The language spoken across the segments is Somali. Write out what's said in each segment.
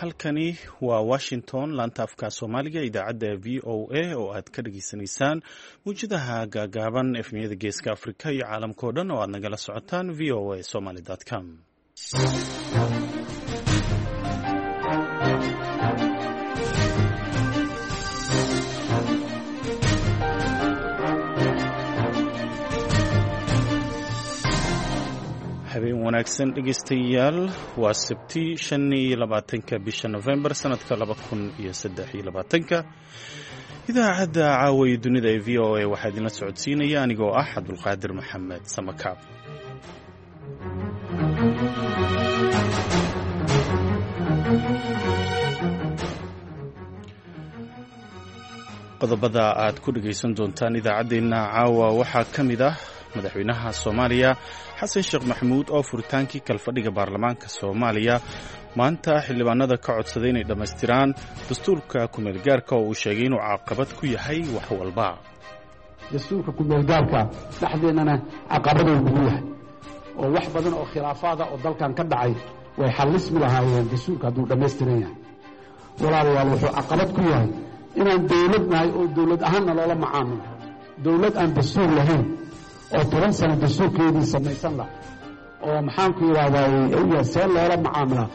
halkani waa Washington laanta afka Soomaaliga idaacadda VOA oo aad ka dhageysanaysaan muujadaha gaagaaban efmiyada geeska Afrika iyo caalamka oo dhan oo aad nagala socotaan voasomali.com. habeen wanaagsan dhegeystayaal waa Sabti 25 bisha November sanadka 2023 idaacadda caawa dunida ee VOA waxaa idinla socodsiinaya anigoo ah Cabdulqaadir Maxamed Samakaab. qodobada aad ku dhageysan doontaan idaacadeena caawa waxaa ka mid ah madaxweynaha Soomaaliya Xasan Sheekh Maxamuud oo furitaankii kalfadhiga baarlamaanka Soomaaliya maanta xildhibaanada ka codsaday inay dhamaystiraan dastuurka kumeel gaarka oo uu sheegay inuu caqabad ku yahay wax walba. dastuurka kumeel gaarka dhaxdeennana caqabad uu ku yahay oo wax badan oo khilaafaada oo dalkan ka dhacay way xallismi lahaayeen dastuurka hadduu dhammaystiran yahay. walaalayaal wuxuu caqabad ku yahay inaan dawlad nahay oo dawlad ahaanna loola macaamilo dawlad aan dastuur lahayn oo 10 sano dastuurkeedii samaysan la oo maxaan ku yiraahdaa see loola macaamilaa.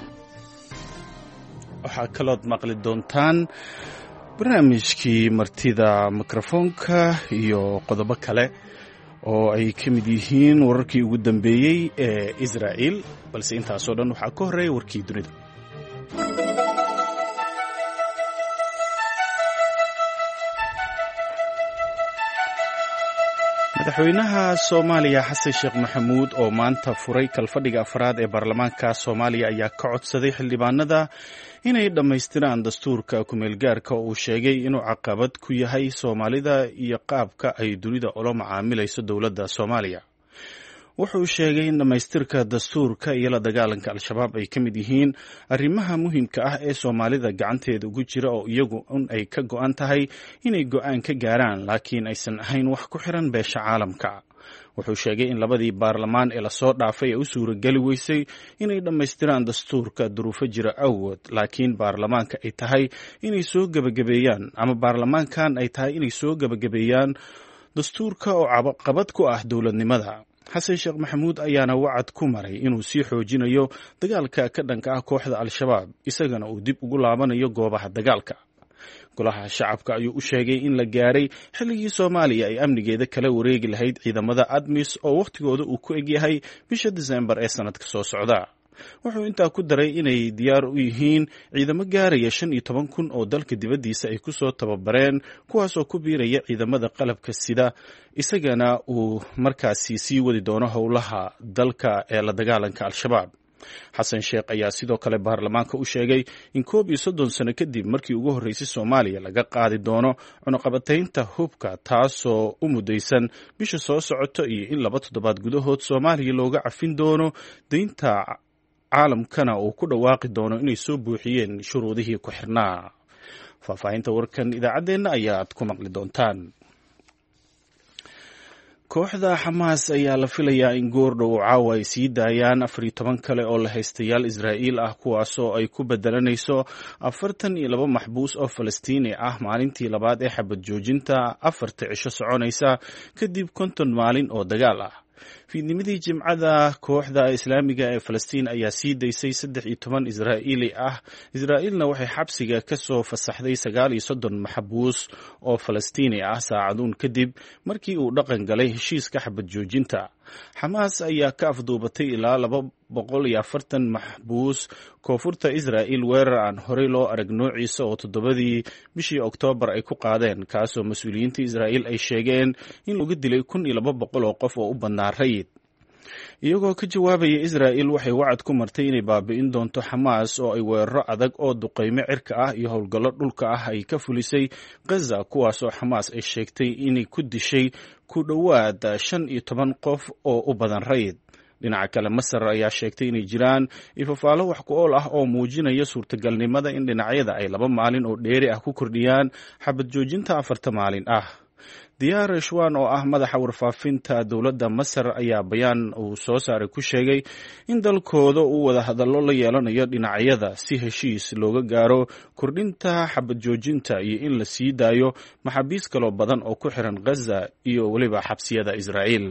waxaa kalood maqli doontaan barnaamijkii martida mikrofoonka iyo qodobo kale oo ay ka mid yihiin wararkii ugu dambeeyey ee Israa'iil balse intaasoo dhan waxaa ka horeeya warkii dunida. madaxweynaha Soomaaliya Xasan Sheekh Maxamuud oo maanta furay kalfadhiga afraad ee baarlamaanka Soomaaliya ayaa ka codsaday xildhibaanada inay dhamaystiraan dastuurka kumeel gaarka oo uu sheegay inuu caqabad ku yahay Soomaalida iyo qaabka ay dunida ula macaamilayso dowladda Soomaaliya. wuxuu sheegay in dhamaystirka dastuurka iyo la dagaalanka al-shabaab ay ka mid yihiin arrimaha muhiimka ah ee Soomaalida gacanteeda ugu jira oo iyagu ay ka go'an tahay inay go'aan ka gaaraan laakiin aysan ahayn wax ku xiran beesha caalamka. wuxuu sheegay in labadii baarlamaan ee lasoo dhaafay ay u suurageli weysay inay dhammaystiraan dastuurka duruufo jira awgood laakiin baarlamaanka ay tahay inay soo gabagabeeyaan ama baarlamaankan ay tahay inay soo gabagabeeyaan dastuurka oo caqabad ku ah dowladnimada. Xasan Sheekh Maxamuud ayaana wacad ku maray inuu sii xoojinayo dagaalka ka dhanka ah kooxda al-shabaab isagana uu dib ugu laabanayo goobaha dagaalka. golaha shacabka ayuu u sheegay in la gaaray xilligii Soomaaliya ay amnigeeda kala wareegi lahayd ciidamada ADMIS oo waqtigooda uu ku eg yahay bisha December ee sanadka soo socda. wuxuu intaa ku daray inay diyaar u yihiin ciidamo gaaraya 15,000 oo dalka dibadiisa ay ku soo tababareen kuwaas oo ku biiraya ciidamada qalabka sida isagana uu markaasi sii wadi doono howlaha dalka ee la dagaalanka al-shabaab. Xasan Sheekh ayaa sidoo kale baarlamaanka u sheegay in 31 sano kadib markii ugu horeysay Soomaaliya laga qaadi doono cunaqabataynta hubka taasoo u mudaysan bisha soo socota iyo in 2 toddobaad gudahood Soomaaliya looga cafin doono deynta caalamkana uu ku dhawaaqi doono inay soo buuxiyeen shuruudihii ku xirnaa. faahfaahinta warkan idaacadeena ayaad ku maqli doontaan. kooxda Xamaas ayaa la filayaa in goordhow caawa ay sii daayaan 14 kale oo la haystayaal Israa'iil ah kuwaasoo ay ku bedelanayso 42 maxbuus oo Falastiini ah maalintii labaad ee xabad joojinta 4 cisho soconaysa kadib 50 maalin oo dagaal ah. fiidnimadii Jimcada kooxda Islaamiga ee Falastiin ayaa sii daysay 13 Israa'iili ah. Israa'iilna waxay xabsiga ka soo fasaxday 39 maxbuus oo Falastiini ah saacadoon kadib markii uu dhaqan galay heshiiska xabad joojinta. Xamaas ayaa ka afduubatay ilaa 240 maxbuus koonfurta Israa'iil weerar aan horey loo arag noociisa oo 7 bishii Oktoobar ay ku qaadeen kaasoo mas'uuliyiinta Israa'iil ay sheegeen in lagu dilay 1,200 oo qof oo u badnaa rayid. iyagoo ka jawaabaya Israa'iil waxay wacad ku martay inay baabi'in doonto Xamaas oo ay weeraro adag oo duqeymo cirka ah iyo howlgallo dhulka ah ay ka fulisay Gaza kuwaasoo Xamaas ay sheegtay inay ku dishay ku dhowaad 15 qof oo u badan rayid. dhinaca kale Masar ayaa sheegtay inay jiraan ifafaalo wax ku ool ah oo muujinaya suurtagalnimada in dhinacyada ay 2 maalin oo dheeri ah ku kordhiyaan xabad joojinta 4 maalin ah. diyaar eshwan oo ah madaxa warfaafinta dowladda masar ayaa bayaan uu soo saaray ku sheegay in dalkooda uu wada hadallo la yeelanayo dhinacyada si heshiis looga gaaro kordhinta xabad joojinta iyo in la sii daayo maxaabiis kaloo badan oo ku xiran ghaza iyo weliba xabsiyada israa'iil.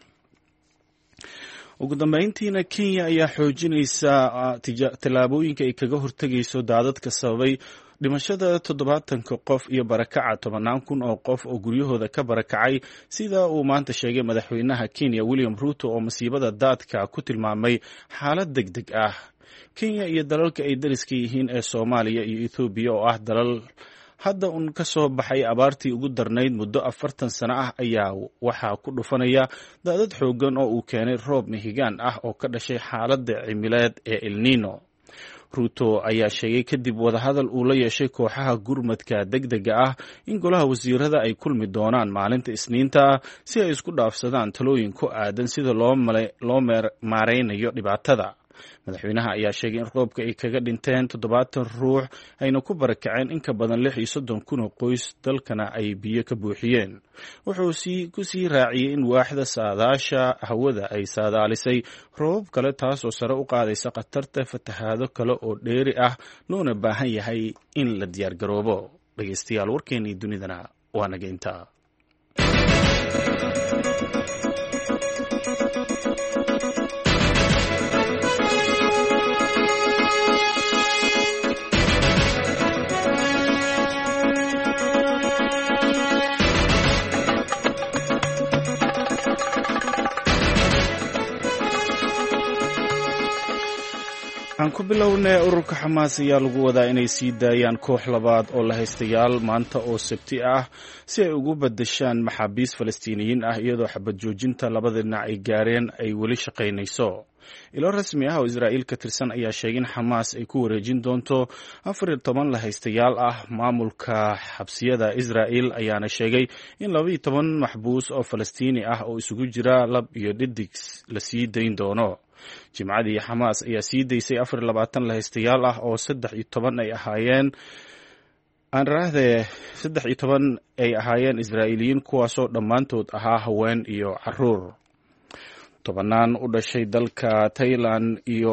ugu dambeyntiina kenya ayaa xoojinaysa tallaabooyinka ay kaga hortegayso daadadka sababay dhimashada 70 qof iyo barakaca 10,000 oo qof oo guryahooda ka barakacay sida uu maanta sheegay madaxweynaha Kenya William Ruto oo masiibada daadka ku tilmaamay xaalad degdeg ah. Kenya iyo dalalka ay dariska yihiin ee Soomaaliya iyo Ethiopia oo ah dalal hadda ka soo baxay abaartii ugu darnayd muddo 40 sano ah ayaa waxaa ku dhufanaya daadad xooggan oo uu keenay roob mihigaan ah oo ka dhashay xaaladda cimileed ee El Nino. Ruto ayaa sheegay kadib wadahadal uu la yeeshay kooxaha gurmadka degdega ah in golaha wasiirada ay kulmi doonaan maalinta Isniinta si ay isku dhaafsadaan talooyin ku aadan sida loo maareynayo dhibaatada. madaxweynaha ayaa sheegay in roobka ay kaga dhinteen 70 ruux ayna ku barakaceen in ka badan 36,000 oo qoys dalkana ay biyo ka buuxiyeen. wuxuu ku sii raaciyey in waaxda saadaasha hawada ay saadaalisay roobab kale taasoo sare u qaadaysa khatarta fatahaado kale oo dheeri ah loona baahan yahay in la diyaargaroobo. dhegeystayaal warkeennii dunidana waa naga intaa. aan ku bilownay ururka xamaas ayaa lagu wadaa inay sii daayaan koox labaad oo la haystayaal maanta oo sabti ah si ay ugu badashaan maxaabiis falastiiniyiin ah iyadoo xabad joojinta labada dhinac ay gaareen ay weli shaqaynayso. ilo rasmi ah oo Israa'iil ka tirsan ayaa sheegay in Xamaas ay ku wareejin doonto 14 la haystayaal ah. maamulka xabsiyada Israa'iil ayaana sheegay in 12 maxbuus oo Falastiini ah oo isugu jira lab iyo dhidig la sii dayn doono. Jimcadii Xamaas ayaa sii daysay 24 la haystayaal ah oo 13 ay ahaayeen Israa'iiliyiin kuwaasoo dhammaantood ahaa haween iyo caruur. 10 u dhashay dalka Thailand iyo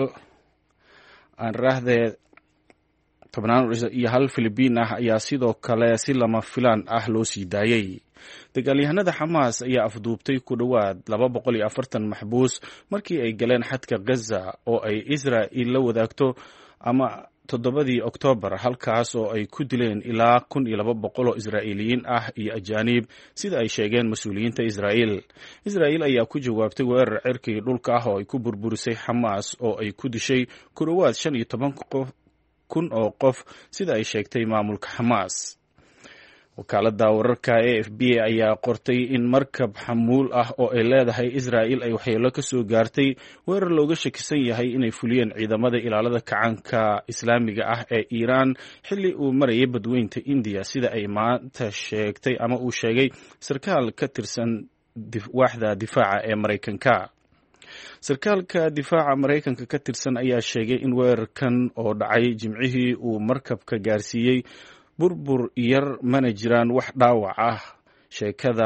hal Filibiin ah ayaa sidoo kale si lama filaan ah loo sii daayay. dagaalyahanada Xamaas ayaa afduubtay ku dhowaad 240 maxbuus markii ay galeen xadka Gaza oo ay Israa'iil la wadaagto ama 7 Oktoobar, halkaas oo ay ku dileen ilaa 1,200 oo Israa'iiliyiin ah iyo ajaanib sida ay sheegeen mas'uuliyiinta Israa'iil. Israa'iil ayaa ku jawaabtay weerar cirkii dhulka ah oo ay ku burburisay Xamaas oo ay ku dishay ku dhowaad 15,000 oo qof sida ay sheegtay maamulka Xamaas. wakaaladda wararka AFP ayaa qortay in markab xamuul ah oo ay leedahay Israa'iil ay waxyeello ka soo gaartay weerar looga shakisan yahay inay fuliyeen ciidamada ilaalada kacaanka Islaamiga ah ee Iiraan xilli uu marayay badweynta India sida ay maanta sheegtay ama uu sheegay sarkaal ka tirsan waaxda difaaca ee Mareykanka. sarkaalka difaaca Mareykanka ka tirsan ayaa sheegay in weerarkan oo dhacay Jimcihii uu markabka gaarsiiyey burbur yar mana jiraan wax dhaawac ah. shirkadda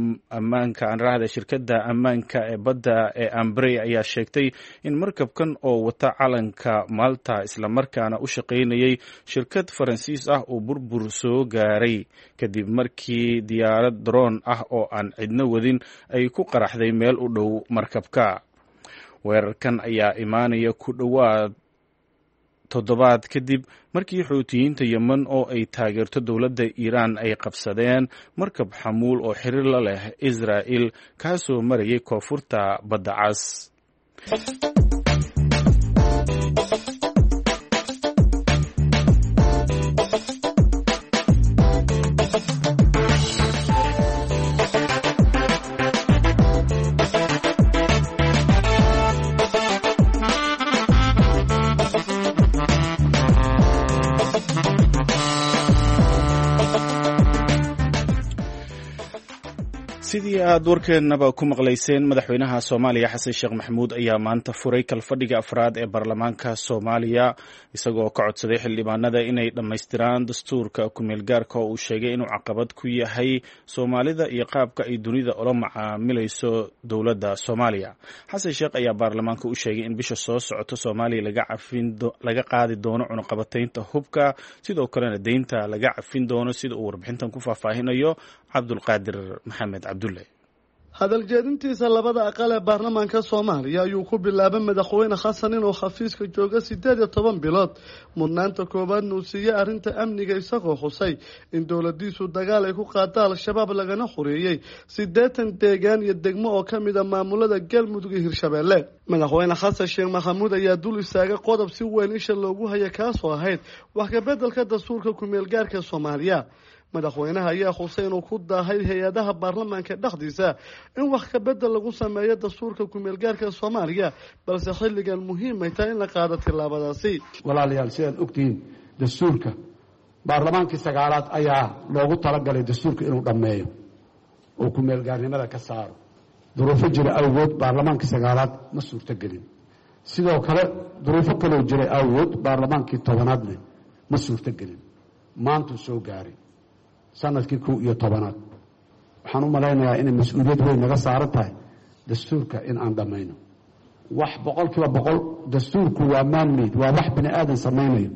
ammaanka ee badda ee Ambrey ayaa sheegtay in markabkan oo wata calanka Malta isla markaana u shaqaynayay shirkad Faransiis ah uu burbur soo gaaray kadib markii diyaarad drone ah oo aan cidna wadin ay ku qaraxday meel u dhow markabka. weerarkan ayaa imaanaya ku dhowaad 7 kadib markii Xuutiyiinta Yemen oo ay taageerto dowladda Iiraan ay qabsadeen markab xamuul oo xiriir la leh Israa'iil kaasoo marayay koonfurta Badda Cas. sidii aad warkeennaba ku maqlayseen madaxweynaha soomaaliya xasan sheekh maxamuud ayaa maanta furay kalfadhiga afraad ee baarlamaanka soomaaliya isagoo ka codsaday xildhibaanada inay dhammaystiraan dastuurka ku-meelgaarka oo uu sheegay inuu caqabad ku yahay soomaalida iyo qaabka ay dunida ula macaamilayso dowladda soomaaliya. xasan sheekh ayaa baarlamaanka u sheegay in bisha soo socota soomaaliya laga qaadi doono cunuqabataynta hubka, sidoo kalena deynta laga cafin doono, sida uu warbixintan ku faahfaahinayo cabdulqaadir maxamed cabdulle. hadal jeedintiisa labada aqal ee baarlamaanka soomaaliya ayuu ku bilaabay madaxweyne xasan inuu xafiiska jooga 18 bilood mudnaanta koowaadna uu siiyey arrinta amniga isagoo xusay in dowladiisu dagaal ay ku qaada al-shabaab lagana xoreeyey 80 deegaan iyo degmo oo ka mid ah maamulada galmudug iyo hirshabeelle. madaxweyne xasan sheekh maxamuud ayaa dul istaagay qodob si weyn isha loogu haya kaasoo ahayd wax ka beddelka dastuurka ku-meelgaarka soomaaliya. madaxweynaha ayaa xusay inuu ku daahay hay-adaha baarlamaanka dhexdiisa in wax ka bedel lagu sameeyo dastuurka ku-meelgaarka soomaaliya, balse xilligan muhiim ay tahay in la qaado tillaabadaasi. walaalayaal sidaad ogtihiin dastuurka baarlamaankii 9aad ayaa loogu talagalay dastuurka inuu dhammeeyo oo ku-meelgaarnimada ka saaro. duruufo jira awgood baarlamaankii 9aad ma suurtogelin. sidoo kale duruufo kaloo jiray awgood baarlamaankii 10aadna ma suurtogelin. maantuu soo gaaray sanadkii 11aad. waxaan u malaynayaa inay mas-uuliyad weyn naga saaran tahay dastuurka in aan dhammayno. wax 100% dastuurku waa man-made, waa wax bini aadan samaynayo.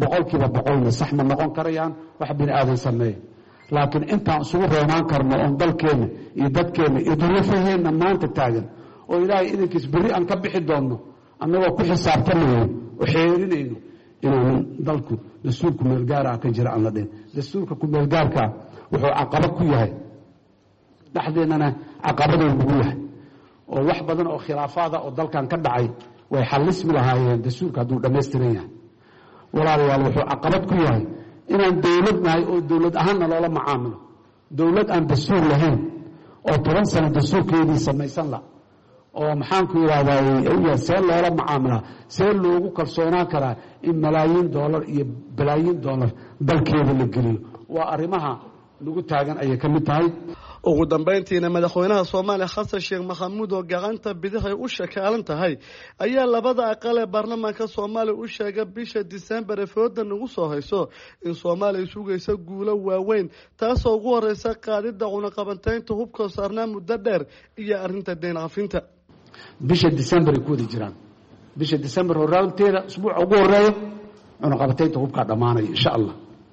100% sax ma noqon karayaan wax bini aadan sameeyo, laakiin intaan isugu roonaan karno oon dalkeenna iyo dadkeenna iyo duruufaheenna maanta taagan oo ilaahay idinkiis berri aan ka bixi doonno annagoo ku xisaabtanayno oo xeerinayno inaan dalku dastuur ku-meelgaara ka jira aan la dhihin. dastuurka ku-meelgaarka wuxuu caqabad ku yahay dhexdeennana caqabaduu ugu yahay oo wax badan oo khilaafaada oo dalkan ka dhacay way xallismi lahaayeen dastuurka hadduu dhammaystiran yahay. walaalayaal wuxuu caqabad ku yahay inaan dowlad nahay oo dowlad ahaanna loola macaamilo. dowlad aan dastuur lahayn oo 10 sano dastuurkeedii samaysan la oo maxaanku yidhaahdaa see loola macaamilaa, see loogu kalsoonaan karaa in malaayiin doolar iyo balaayiin doolar dalkeeda la geliyo. waa arrimaha lagu taagan ayay ka mid tahay. ugu dambeyntiina madaxweynaha soomaaliya xasan sheekh maxamuud oo gacanta bidix ay u shakaalan tahay ayaa labada aqal ee baarlamaanka soomaaliya u sheegay bisha Diseembar ee fooda nagu soo hayso in Soomaaliya sugaysa guulo waaweyn, taasoo ugu horeysa qaadida cunaqabataynta hubka saarnaa muddo dheer iyo arrinta deyn cafinta. bisha Diseembar ay ku wada jiraan. bisha Diseembar horraanteeda usbuuca ugu horeeya cunaqabataynta hubka dhamaanaya insha Allah.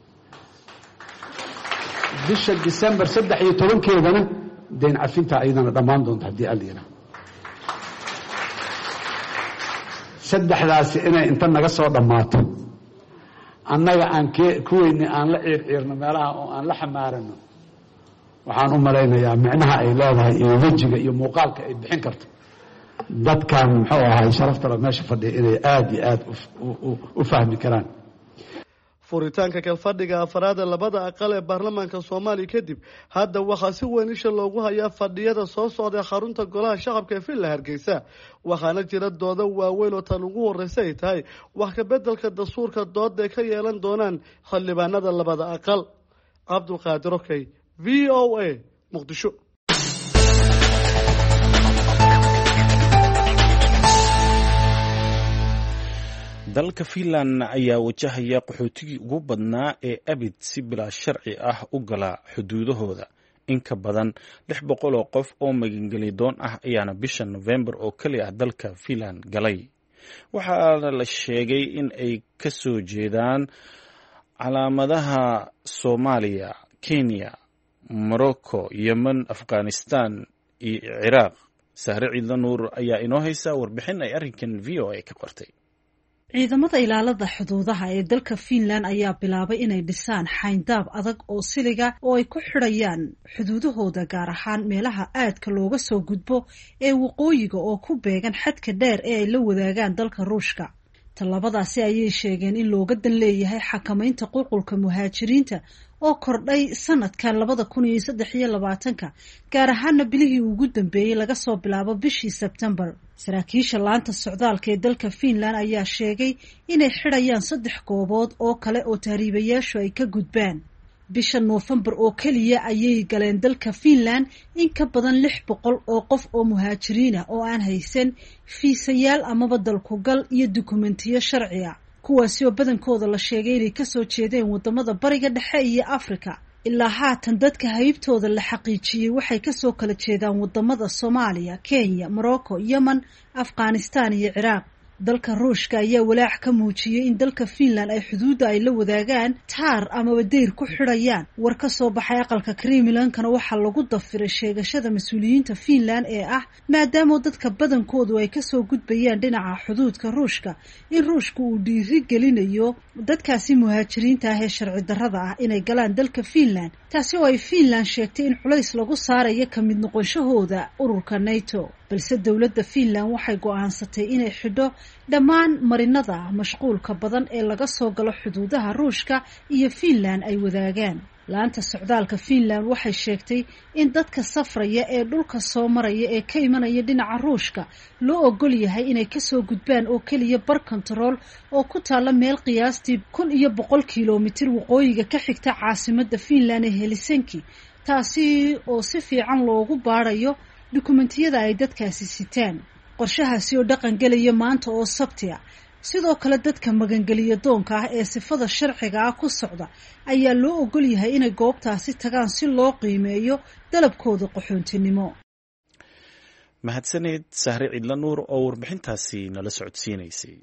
bisha Diseembar 13keedana deyn cafinta ayadana dhammaan doonta haddii alla yidhaahdo. saddexdaasi inay inta naga soo dhammaato annaga aan kuweyni aan la ciirciirno meelaha oo aan la xamaarano, waxaan u malaynayaa micnaha ay leedahay iyo wejiga iyo muuqaalka ay bixin karto dadkan muxuu ahay sharaftala meesha fadhiya inay aad iyo aad u fahmi karaan. furitaanka kalfadhiga afraad ee labada aqal ee baarlamaanka Soomaaliya kadib hadda waxaa si weyn isha loogu hayaa fadhiyada soo socda xarunta golaha shacabka ee Villa Hargeysa, waxaana jira doodo waaweyn oo tan ugu horeysa ay tahay wax ka beddelka dastuurka dood ay ka yeelan doonaan xildhibaanada labada aqal. Cabdulqaadir Okay, VOA, Muqdisho. dalka Finland ayaa wajahaya qaxootigii ugu badnaa ee abid si bilaa sharci ah u gala xuduudahooda. in ka badan 600 oo qof oo magangeli doon ah ayaana bisha November oo kali ah dalka Finland galay. waxaana la sheegay in ay ka soo jeedaan calaamadaha Soomaaliya, Kenya, Morocco, Yemen, Afghanistan iyo Iraq. Sahre Ciidla Nuur ayaa inoo haysa warbixin ay arrinkan VOA ka qortay. ciidamada ilaalada xuduudaha ee dalka Finland ayaa bilaabay inay dhisaan xayndaab adag oo siliga oo ay ku xidhayaan xuduudahooda, gaar ahaan meelaha aadka looga soo gudbo ee waqooyiga oo ku beegan xadka dheer ee ay la wadaagaan dalka Ruushka. Talabadaasi ayay sheegeen in looga dan leeyahay xakamaynta qulqulka muhaajiriinta oo kordhay sanadkan 2023 gaar ahaana bilihii ugu dambeeyay laga soo bilaabo bishii Sebtembar. saraakiisha laanta socdaalka ee dalka Finland ayaa sheegay inay xidhayaan 3 goobood oo kale oo tahriibayaashu ay ka gudbaan. bisha Noofembar oo kaliya ayay galeen dalka Finland in ka badan 600 oo qof oo muhaajiriin ah oo aan haysan fiisayaal amaba dalku gal iyo dukumentiyo sharci ah, kuwaasi oo badankooda la sheegay inay kasoo jeedeen wadamada bariga dhexe iyo Afrika. ilaa haatan dadka haybtooda la xaqiijiyay waxay kasoo kala jeedaan wadamada Soomaaliya, Kenya, Morocco, Yemen, Afghanistan iyo Ciraaq. dalka Ruushka ayaa walaac ka muujiyay in dalka Finland ay xuduudda ay la wadaagaan taar amaba deyr ku xidhayaan. war ka soo baxay aqalka Kremlin-kana waxaa lagu dafiray sheegashada mas'uuliyiinta Finland ee ah maadaama dadka badankoodu ay kasoo gudbayaan dhinaca xuduudka Ruushka in Ruushku uu dhiiri gelinayo dadkaasi muhaajiriinta ah ee sharci darrada ah inay galaan dalka Finland, taasi oo ay Finland sheegtay in culays lagu saarayo ka mid noqonshahooda ururka NATO. balse dowladda Finland waxay go'aansatay inay xidho dhammaan marinada mashquulka badan ee laga soo galo xuduudaha Ruushka iyo Finland ay wadaagaan. laanta socdaalka Finland waxay sheegtay in dadka safraya ee dhulka soo maraya ee ka imanaya dhinaca Ruushka loo ogol yahay inay kasoo gudbaan oo kaliya bar control oo ku taala meel qiyaastii 1,100 kiiloomitir waqooyiga ka xigta caasimadda Finland ee Helsinki, taasi oo si fiican loogu baarayo dukumentiyada ay dadkaasi sitaan. qorshahaasi oo dhaqan galaya maanta oo Sabti ah. sidoo kale dadka magangeliya doonka ah ee sifada sharciga ah ku socda ayaa loo ogol yahay inay goobtaasi tagaan si loo qiimeeyo dalabkooda qaxoontinimo. mahadsaneed Sahre Cidla Nuur oo warbixintaasi nala socodsiinaysay.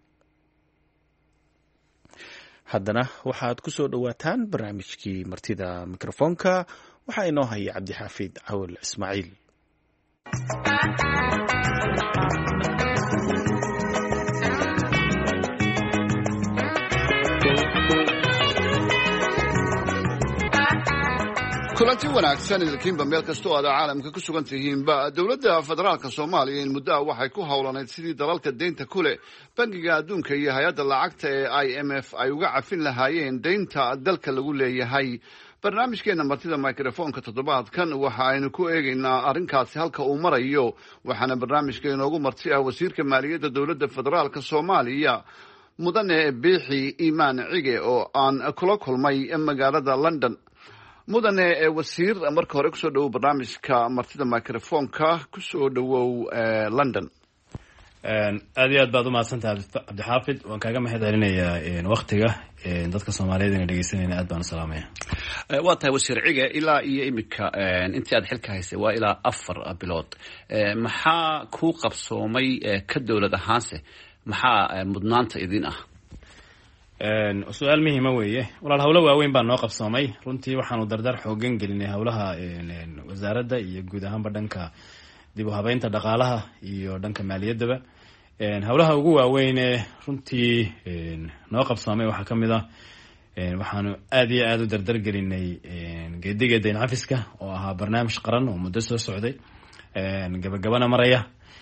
haddana waxaad ku soo dhawaataan barnaamijkii martida mikrofoonka. waxaa inoo haya Cabdixaafid Cawil Ismaaciil. kulanti wanaagsan idinkiinba meel kastoo aad caalamka ku sugan tihiinba. dowladda federaalka Soomaaliya in muddo waxay ku howlanayd sidii dalalka deynta ku leh bangiga adduunka iyo hay'adda lacagta ee IMF ay uga cafin lahaayeen deynta dalka lagu leeyahay. barnaamijkeena martida microfoonka toddobaadkan waxa aynu ku eegaynaa arrinkaasi halka uu marayo, waxaana barnaamijka inoogu marti ah wasiirka maaliyadda dowladda federaalka Soomaaliya mudane Biixi Iimaan Cige oo aan kula kulmay magaalada London. mudane wasiir, marka hore kusoo dhawow barnaamijka martida microfoonka, kusoo dhawow London. aad iyo aad baad u mahadsantahay Cabdixaafid, waan kaaga mahadcelinayaa waqtiga dadka Soomaaliyeed inay dhegeysanayaan. aad baan u salaamaya. waa tahay wasiir Cige, ilaa iyo imika intii aad xilka haysay waa ilaa 4 bilood. maxaa kuu qabsoomay ka dowlad ahaanse maxaa mudnaanta idin ah? su-aal muhiima weeye walaal. howlo waaweyn baa noo qabsoomay runtii. waxaanu dardar xoogan gelinay howlaha wasaaradda iyo guud ahaanba dhanka dib u habeynta dhaqaalaha iyo dhanka maaliyaddaba. howlaha ugu waaweyn ee runtii noo qabsoomay waxaa ka mid ah waxaanu aad iyo aad u dardar gelinay geediga deyn cafiska oo ahaa barnaamij qaran oo muddo soo socday, gabagabana maraya.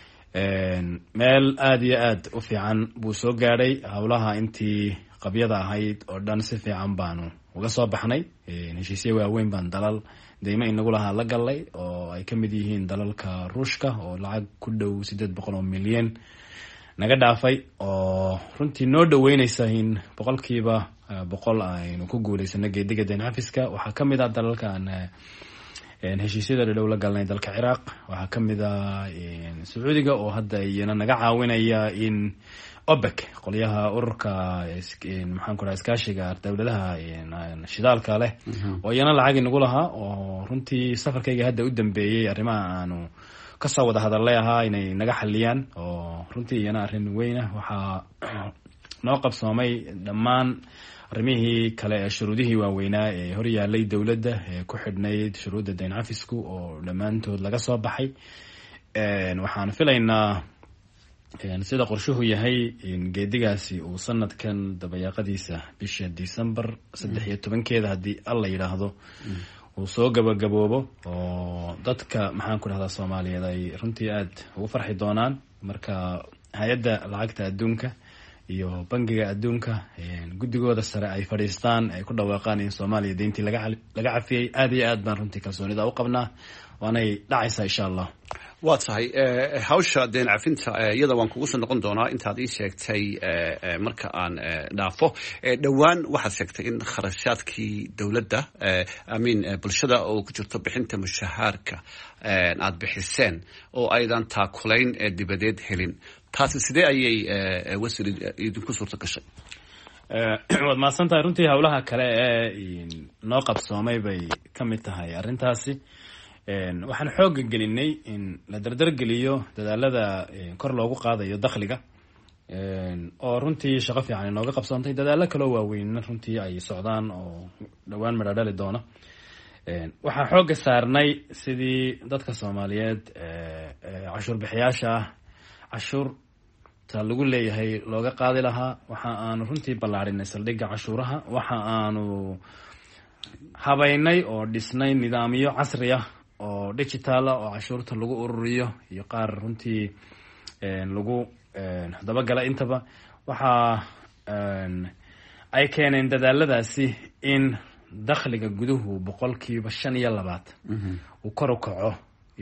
meel aad iyo aad u fiican buu soo gaadhay. howlaha intii qabyada ahayd oo dhan si fiican baanu uga soo baxnay. heshiisyo waaweyn baan dalal deymo inagu lahaa la galnay oo ay ka mid yihiin dalalka Ruushka oo lacag ku dhow 800 oo milyan naga dhaafay, oo runtii noo dhaweynaysa in 100% aynu ku guuleysano geediga deyn cafiska. waxaa ka mid ah dalalkan heshiisyada dhow la galnay dalka Ciraaq. waxaa ka mid ah Sacuudiga oo hadda iyana naga caawinaya in OPEC, qolyaha ururka maxaan ku dhahay iskaashiga dawladaha shidaalka leh, oo iyana lacag inagu lahaa, oo runtii safarkayga hadda u dambeeyay arrimaha aanu kasoo wada hadalay ahaa inay naga xaliyaan, oo runtii iyana arrin weyn ah. waxaa noo qabsoomay dhammaan arrimihii kale ee shuruudihii waaweynaa ee hor yaalay dowladda ee ku xidhnayd shuruudda deyn cafisku oo dhammaantood laga soo baxay. waxaan filaynaa sida qorshuhu yahay in geedigaasi uu sanadkan dabayaaqadiisa bisha December 13 haddii alla yidhaahdo uu soo gabagaboobo, oo dadka maxaan ku dhahdaa Soomaaliyeed ay runtii aad ugu farxi doonaan marka hay'adda lacagta adduunka iyo bangiga adduunka guddigooda sare ay fadhiistaan ay ku dhawaaqaan in Soomaaliya deyntii laga cafiyay. aad iyo aad baan runtii kalsoonida u qabnaa, waanay dhacaysaa insha Allah. waa tahay hawsha deen cafinta iyada waan kugu soo noqon doonaa intaad ii sheegtay marka aan dhaafo dhowaan waxaad sheegtay in kharashaadkii dowladda bulshada oo ku jirto bixinta mushahaarka aad bixiseen oo aydan taakulayn dibadeed helin taasi sidee ayay wasiir idinku suurto gashay? waad mahadsan tahay. runtii howlaha kale ee noo qabsoomay bay ka mid tahay arrintaasi. waxaan xooga gelinay in la dardargeliyo dadaalada kor loogu qaadayo dakhliga oo runtii shaqo fiican inooga qabsoontay. dadaalo kaloo waaweyn runtii ay socdaan oo dhowaan midho dhali doona. waxaan xooga saarnay sidii dadka Soomaaliyeed cashuur bixiyaasha ah cashuurta lagu leeyahay looga qaadi lahaa. waxa aanu runtii ballaarinay saldhigga cashuuraha. waxa aanu habaynay oo dhisnay nidaamyo casri ah oo digital ah oo cashuurta lagu ururiyo iyo qaar runtii lagu dabagala. intaba waxa ay keeneen dadaaladaasi in dakhliga guduhu 5% uu kor u kaco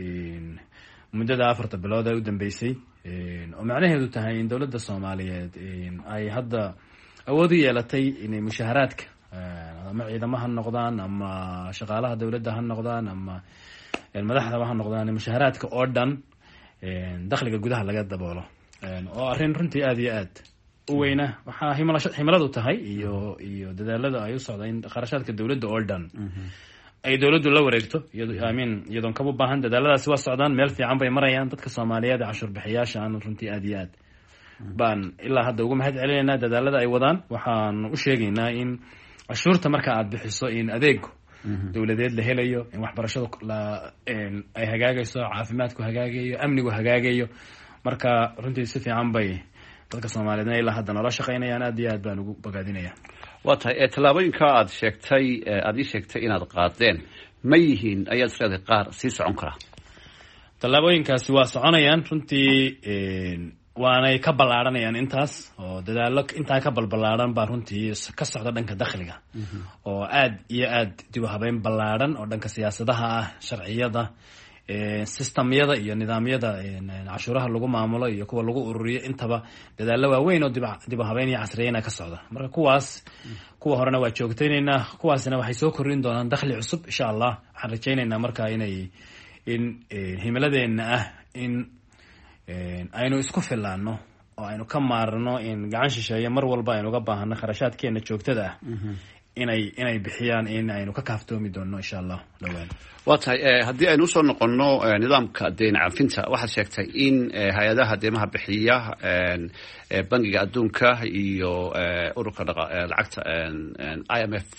muddada 4 bilood ee u dambeysay, oo macnaheedu tahay in dowladda Soomaaliyeed ay hadda awood u yeelatay inay mushaharaadka ama ciidamaha noqdaan ama shaqaalaha dowladda ha noqdaan ama madaxda ha noqdaan mushaharaadka oo dhan dakhliga gudaha laga daboolo. oo arrin runtii aad iyo aad u weyna. waxaa himiladu tahay iyo dadaalada ay u socdaan in kharashaadka dowladda oo dhan ay dowladdu la wareegto iyadoon kaba baahan. dadaaladaasi waa socdaan, meel fiican bay marayaan. dadka Soomaaliyeed cashuur bixiyaasha aan runtii aad iyo aad baan ilaa hadda ugu mahad celinaynaa dadaalada ay wadaan. waxaan u sheegaynaa in cashuurta marka aad bixiso in adeegu dowladeed la helayo, in waxbarashadu ay hagaagayso, caafimaadku hagaagayo, amnigu hagaagayo. marka runtii si fiican bay dadka Soomaaliyeed ilaa hadda nolol shaqaynayaan. aad iyo aad baan ugu bogaadinayaa. waa tahay tallaabooyinka aad ii sheegtay inaad qaadeen ma yihiin ayaad isleedahay qaar sii socon kara? tallaabooyinkaasi waa soconayaan runtii waanay ka ballaaranayaan intaas oo dadaalo intaa ka balbalaaran baa runtii ka socda dhanka dakhliga oo aad iyo aad dib u habeyn ballaaran oo dhanka siyaasadaha ah, sharciyada, systemyada iyo nidaamyada cashuuraha lagu maamulo iyo kuwa lagu ururiyo. intaba dadaalo waaweyn oo dib u habeyn iyo casriyeyn ka socda. marka kuwa horena waa joogtaynaynaa, kuwaasina waxay soo kordhin doonaan dakhli cusub insha Allah. waxaan rajaynaynaa marka in himiladeena ah in aynu isku filaano oo aynu ka maarno in gacan shisheeye mar walba aynu uga baahano kharashaadkeena joogtada ah inay bixiyaan in aynu ka kaaftoomi doono insha Allah dhawaan. waa tahay haddii aynu usoo noqono nidaamka deen cafinta, waxaad sheegtay in hay-adaha deemaha bixiya bangiga adduunka iyo ururka lacagta IMF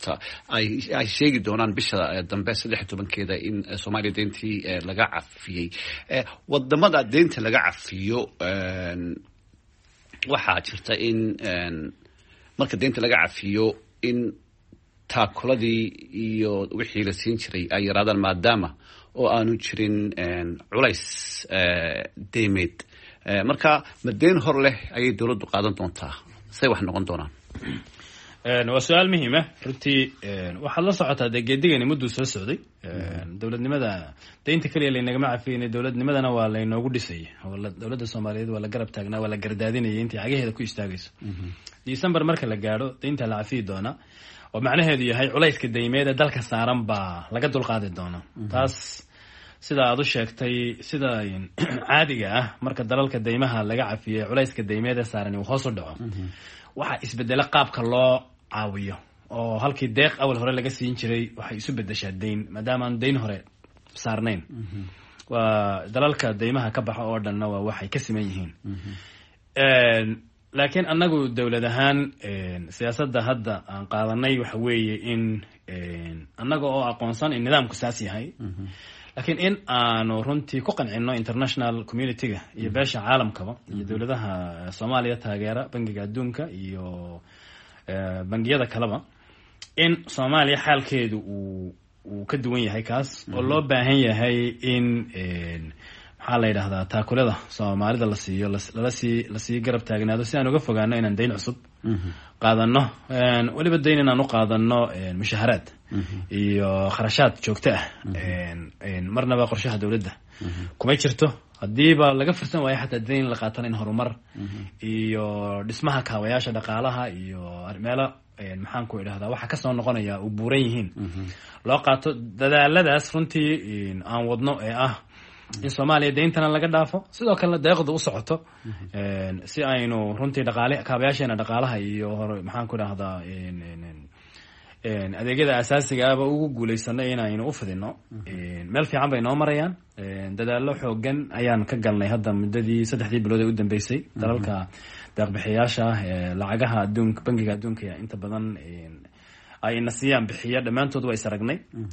ay sheegi doonaan bisha dambe 16 in Soomaaliya deyntii laga cafiyey. wadamada deynta laga cafiyo waxaa jirta in marka deynta laga cafiyo in taakuladii iyo wixii la siin jiray ay yaraadaan maadaama oo aanu jirin culays deymeed. marka ma deyn hor leh ayay dowladdu qaadan doontaa? say wax noqon doonaan? waa su-aal muhiima runtii. waxaad la socotaa dee geedigani mudduu soo socday. dowladnimada deynta keliya laynagama cafiyeyna, dowladnimadana waa laynoogu dhisayay. dowladda Soomaaliyeed waa la garab taagnaa, waa la gardaadinayay intii cagaheeda ku istaagayso. December marka la gaadho deynta la cafiyi doona oo macnaheedu yahay culayska deymeed ee dalka saaran baa laga dulqaadi doona. taas sida aad u sheegtay, sida caadiga ah marka dalalka deymaha laga cafiyey culayska deymeed ee saaran uu hoos u dhaco, waxaa isbedela qaabka loo caawiyo oo halkii deeq awal hore laga siin jiray waxay isu bedeshaa deyn, maadaama aan deyn hore saarnayn. waa dalalka deymaha ka baxa oo dhanna waa waxay ka siman yihiin. laakiin annagu dowlad ahaan siyaasadda hadda aan qaadanay waxa weeye in annaga oo aqoonsan in nidaamku saas yahay, laakiin in aanu runtii ku qancino international community-ga iyo beesha caalamkaba iyo dowladaha Soomaaliya taageera, bangiga adduunka iyo bangiyada kaleba, in Soomaaliya xaalkeedu uu ka duwan yahay kaas oo loo baahan yahay in maxaa la yidhaahdaa taakulada Soomaalida la siiyo lasii garab taagnaado si aan uga fogaano inaan deyn cusub qaadano, weliba deyn inaan u qaadano mushaharaad iyo kharashaad joogto ah. marnaba qorshaha dowladda kuma jirto haddiiba laga fursan waayo xataa dayn la qaatana in horumar iyo dhismaha kaabayaasha dhaqaalaha iyo meelo maxaan ku idhahdaa waxa kasoo noqonaya u buuran yihiin loo qaato dadaaladaas runtii aan wadno ee ah in Soomaaliya deyntana laga dhaafo sidoo kale deeqda u socoto si aynu runtii kaabayaasheena dhaqaalaha iyo maxaan ku idhahdaa adeegyada asaasiga ah ugu guuleysano inaynu u fidino meel fiican bay noo marayaan dadaalo xoogan ayaan ka galnay hadda muddadii 3 bilood ee u dambeysay dalalka deeq-bixiyaasha lacagaha adduunka bangiga adduunka inta badan ay nasiyaan bixiya dhamaantood way saragnay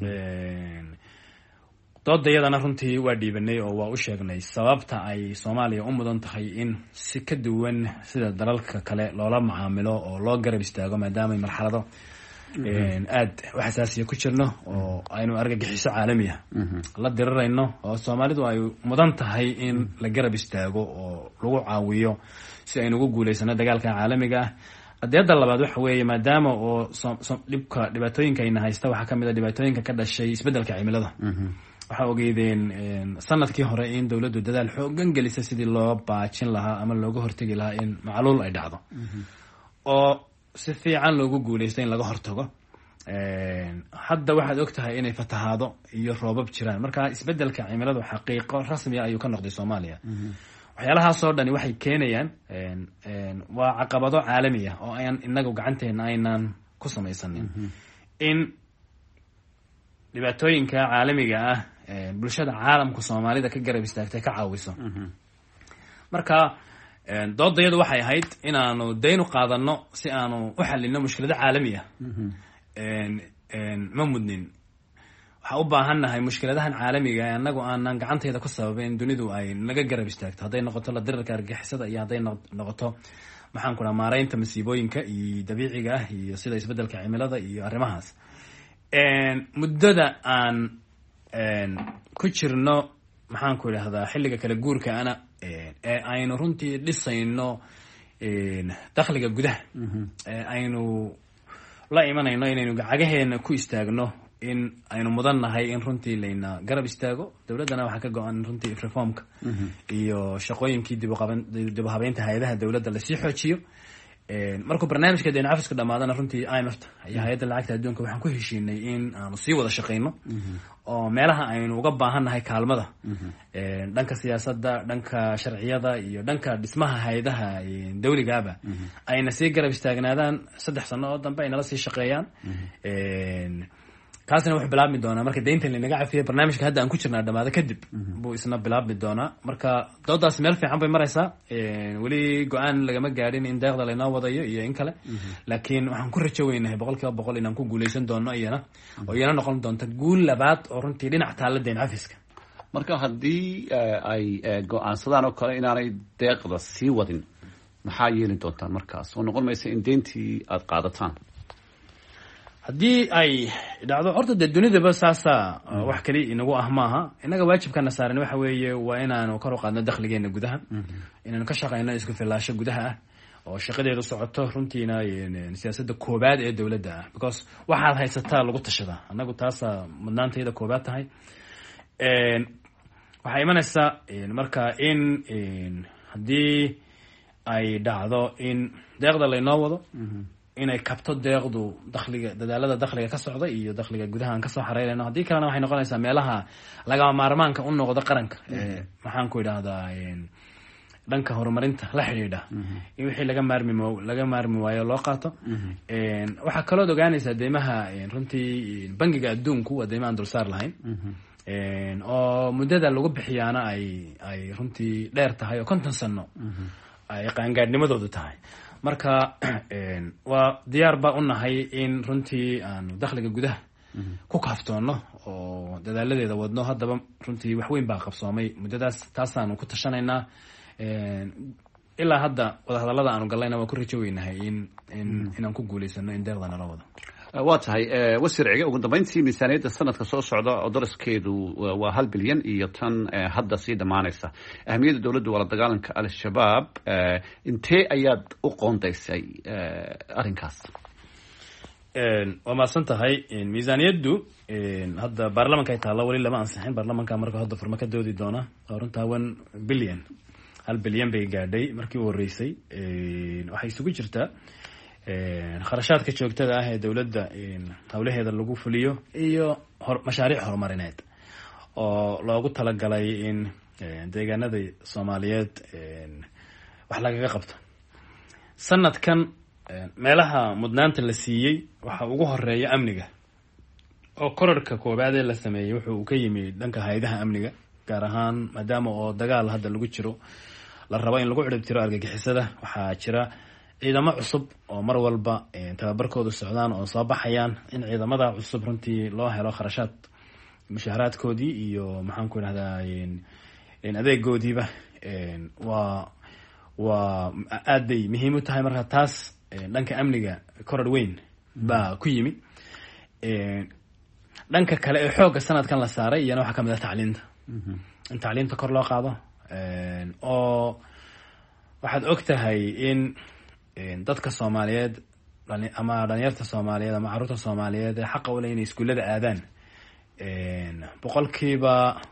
doodayadana runtii waa dhiibanay oo waa u sheegnay sababta ay Soomaaliya u mudan tahay in si ka duwan sida dalalka kale loola macaamilo oo loo garab istaago maadaama ay marxalado aad wax xasaasiya ku jirno oo aynu argagixiso caalami ah la dirirayno oo Soomaalidu ay mudan tahay in la garab istaago oo lagu caawiyo si aynu ugu guuleysano dagaalka caalamiga ah adeeda labaad waxa weeye maadaama oo dhibaatooyinka ay haysta waxa kamid ah dhibaatooyinka ka dhashay isbedelka cimilada waxa ogeydeen sanadkii hore in dawladdu dadaal xoogan gelisay sidii loo baajin lahaa ama looga hortagi lahaa in macluul ay dhacdo oo si fiican loogu guuleystay in laga hortago hadda waxaad ogtahay inay fatahaado iyo roobab jiraan marka isbedelka cimiladu xaqiiqo rasmi ah ayuu ka noqday Soomaaliya waxyaalahaas oo dhan waxay keenayaan waa caqabado caalami ah oo aan inagu gacanteena aynaan ku samaysanin in dhibaatooyinka caalamiga ah bulshada caalamka Soomaalida ka garab istaagtay ka caawiso marka doodayadu waxay ahayd inaanu dayn u qaadano si aanu u xalino mushkilada caalami ah ma mudnin waxa u baahannahay mushkiladahan caalamiga ah anagu aanan gacanteeda ku sababeyn dunidu ay naga garab istaagto haday noqoto la dirirka argagixisada iyo haday noqoto maxaan ku dhahaa maareynta masiibooyinka iyo dabiiciga ah iyo sida isbedelka cimilada iyo arrimahaas muddada aan ku jirno maxaan ku idhahdaa xilliga kala guurka ana ee aynu runtii dhisayno dakhliga gudaha aynu la imanayno inaynu gacagaheena ku istaagno in aynu mudan nahay in runtii layna garab istaago dawladdana waxaa ka go-an runtii reformka iyo shaqooyinkii dib u habeynta hay-adaha dawladda lasii xoojiyo markuu barnaamijka deyn cafiska dhamaadana runtii IMF-ta iyo hay-adda lacagta adduunka waxaan ku heshiinay in aanu sii wada shaqeyno oo meelaha aynu uga baahannahay kaalmada dhanka siyaasadda dhanka sharciyada iyo dhanka dhismaha hay-adaha dawligaaba ayna sii garab istaagnaadaan 3 sano oo dambe ay nala sii shaqeeyaan kaasina wuxuu bilaabmi doonaa marka deynta lanaga cafiyay barnaamijka hadda aan ku jirnaa dhamaado kadib buu isna bilaabmi doonaa marka doodaas meel fiican bay maraysaa weli go-aan lagama gaadhin in deeqda laynoo wadayo iyo in kale laakiin waxaan ku rajo weynahay 100% inaan ku guuleysan doono iyana noqon doonta guul labaad oo runtii dhinac taalla deyn cafiska marka haddii ay go-aansadaan oo kale inaanay deeqda sii wadin maxaa yeeli doontaan markaas oo noqon maysa in deyntii aad qaadataan haddii ay dhacdo horta dee dunidaba saasa wax kali inagu ah maaha inaga waajibkana saaran waxa weeye waa inaanu kor u qaadno dakhligeena gudaha inaanu ka shaqeyno isku filaasho gudaha ah oo shaqadeedu socoto runtiina siyaasadda koobaad ee dawladda ah because waxaad haysataa lagu tashadaa anagu taasa mudnaantayda koobaad tahay waxay imanaysaa marka in haddii ay dhacdo in deeqda laynoo wado inay kabto deeqdu dakhliga dadaalada dakhliga ka socda iyo dakhliga gudaha aan kasoo xareynayno haddii kalena waxay noqonaysaa meelaha lagama maarmaanka u noqdo qaranka maxaan ku idhahdaa dhanka horumarinta la xidhiidha in wixii laga maarmi waayo loo qaato waxaa kaloo ogaanaysaa deymaha runtii bangiga adduunku waa deyma aan dulsaar lahayn oo muddada lagu bixiyaana ay runtii dheer tahay oo 50 sano ay qaangaadhnimadoodu tahay marka waa diyaar baa u nahay in runtii aanu dakhliga gudaha ku kaaftoono oo dadaaladeeda wadno haddaba runtii wax weyn baa qabsoomay muddadaas taasaanu ku tashanaynaa ilaa hadda wadahadallada aanu gallayna waa ku rajo weynahay inaan ku guuleysano in deeqda nala wado waa tahay wasiir cige ugu dambeyntii miisaaniyadda sanadka soo socda oo daraskeedu waa 1 bilyan iyo tan hadda sii dhammaanaysa ahamiyadda dawladdu waa la dagaalanka al-shabaab intee ayaad u qoondaysay arrinkaas waa mahadsan tahay miisaaniyaddu hadda baarlamanka ay taalla weli lama ansixin. baarlamanka marka hadda furma ka doodi doona oo runtaa 1 bilyan 1 bilyan bay gaadhay markii u horeysay. waxay isugu jirtaa kharashaadka joogtada ah ee dowladda howlaheeda lagu fuliyo iyo mashaariic horumarineed oo loogu talagalay in deegaanada Soomaaliyeed wax lagaga qabto. sanadkan meelaha mudnaanta la siiyey waxa ugu horeeya amniga oo korarka koobaad ee la sameeyay wuxuu ka yimi dhanka hay'adaha amniga, gaar ahaan maadaama oo dagaal hadda lagu jiro la rabo in lagu ciribtiro argagixisada. waxaa jira ciidamo cusub oo mar walba tababarkoodu socdaan oo soo baxayaan. in ciidamada cusub runtii loo helo kharashaad mushaaraadkoodii iyo maxaan ku idhahdaa adeegoodiiba waa aad bay muhiim u tahay. marka taas dhanka amniga koror weyn baa ku yimi. dhanka kale ee xoogga sanadkan la saaray iyana waxaa kamid ah tacliinta. in tacliinta kor loo qaado oo waxaad og tahay in dadka Soomaaliyeed ama dhalinyarta Soomaaliyeed ama carruurta Soomaaliyeed ee xaqa u leh inay iskuullada aadaan boqolkiiba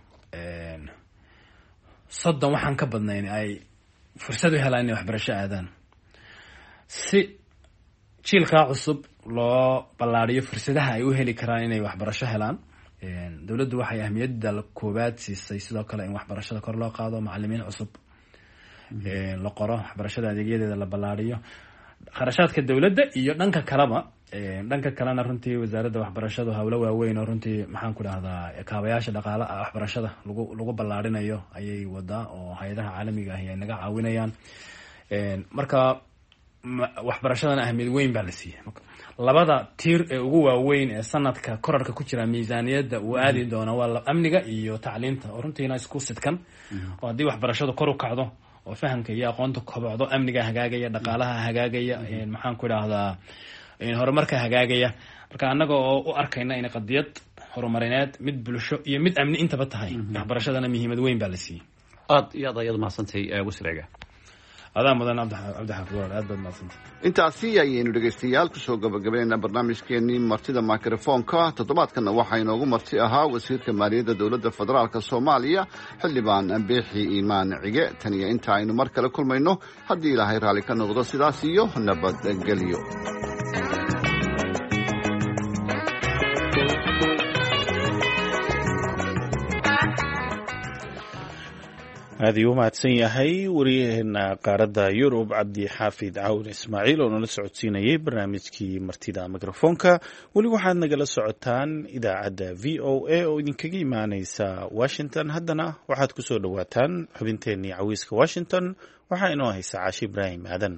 30 waxaan ka badnayn ay fursad u helaan inay waxbarasho aadaan. si jiilkaa cusub loo ballaariyo fursadaha ay u heli karaan inay waxbarasho helaan, dowladdu waxay ahmiyadda koobaad siisay sidoo kale in waxbarashada kor loo qaado, macallimiin cusub la qoro, waxbarashada adeegyadeeda la ballaariyo, kharashaadka dowladda iyo dhanka kalena runtii wasaaradda waxbarashadu howlo waaweyn oo runtii maxaan ku dhahdaa kaabayaasha dhaqaalaha waxbarashada lagu ballaarinayo ayay wadaa oo hay'adaha caalamiga ah ay naga caawinayaan. marka waxbarashadana ahmiyad weyn baa la siiyay. labada tiir ee ugu waaweyn ee sanadka korarka ku jira miisaaniyadda uu aadi doona waa amniga iyo tacliinta oo runtiina isku sidkan. oo haddii waxbarashadu kor u kacdo oo fahamka iyo aqoonta kobocdo, amniga hagaagaya, dhaqaalaha hagaagaya, maxaan ku idhahdaa horumarka hagaagaya. marka annaga oo u arkayna inay qadiyad horumarineed, mid bulsho iyo mid amni intaba tahay, waxbarashadana muhiimad weyn baa la siiyey. aad iyo aad ayaad mahadsantay wasirciga. adaa mudan cabdixaafid walaal, aad baad mahadsantay. intaasi ayaynu dhegaystayaal kusoo gabagabaynayna barnaamijkeenii martida mikrofoonka. toddobaadkana waxaa inoogu marti ahaa wasiirka maaliyadda dowladda federaalk Soomaaliya xildhibaan Biixi Iimaan Cige. tan iyo inta aynu mar kale kulmayno, haddii ilaahay raalli ka noqdo, sidaas iyo nabadgelyo. aad iyuu mahadsan yahay wariyaheena qaaradda Yurub Cabdixaafid Cawn Ismaaciil oo nala socodsiinayay barnaamijkii martida mikrofoonka. weli waxaad nagala socotaan idaacadda VOA oo idinkaga imaaneysa Washington. haddana waxaad ku soo dhowaataan xubinteenii cawiiska Washington. waxaa inoo haysa Caashi Ibraahim Aadan.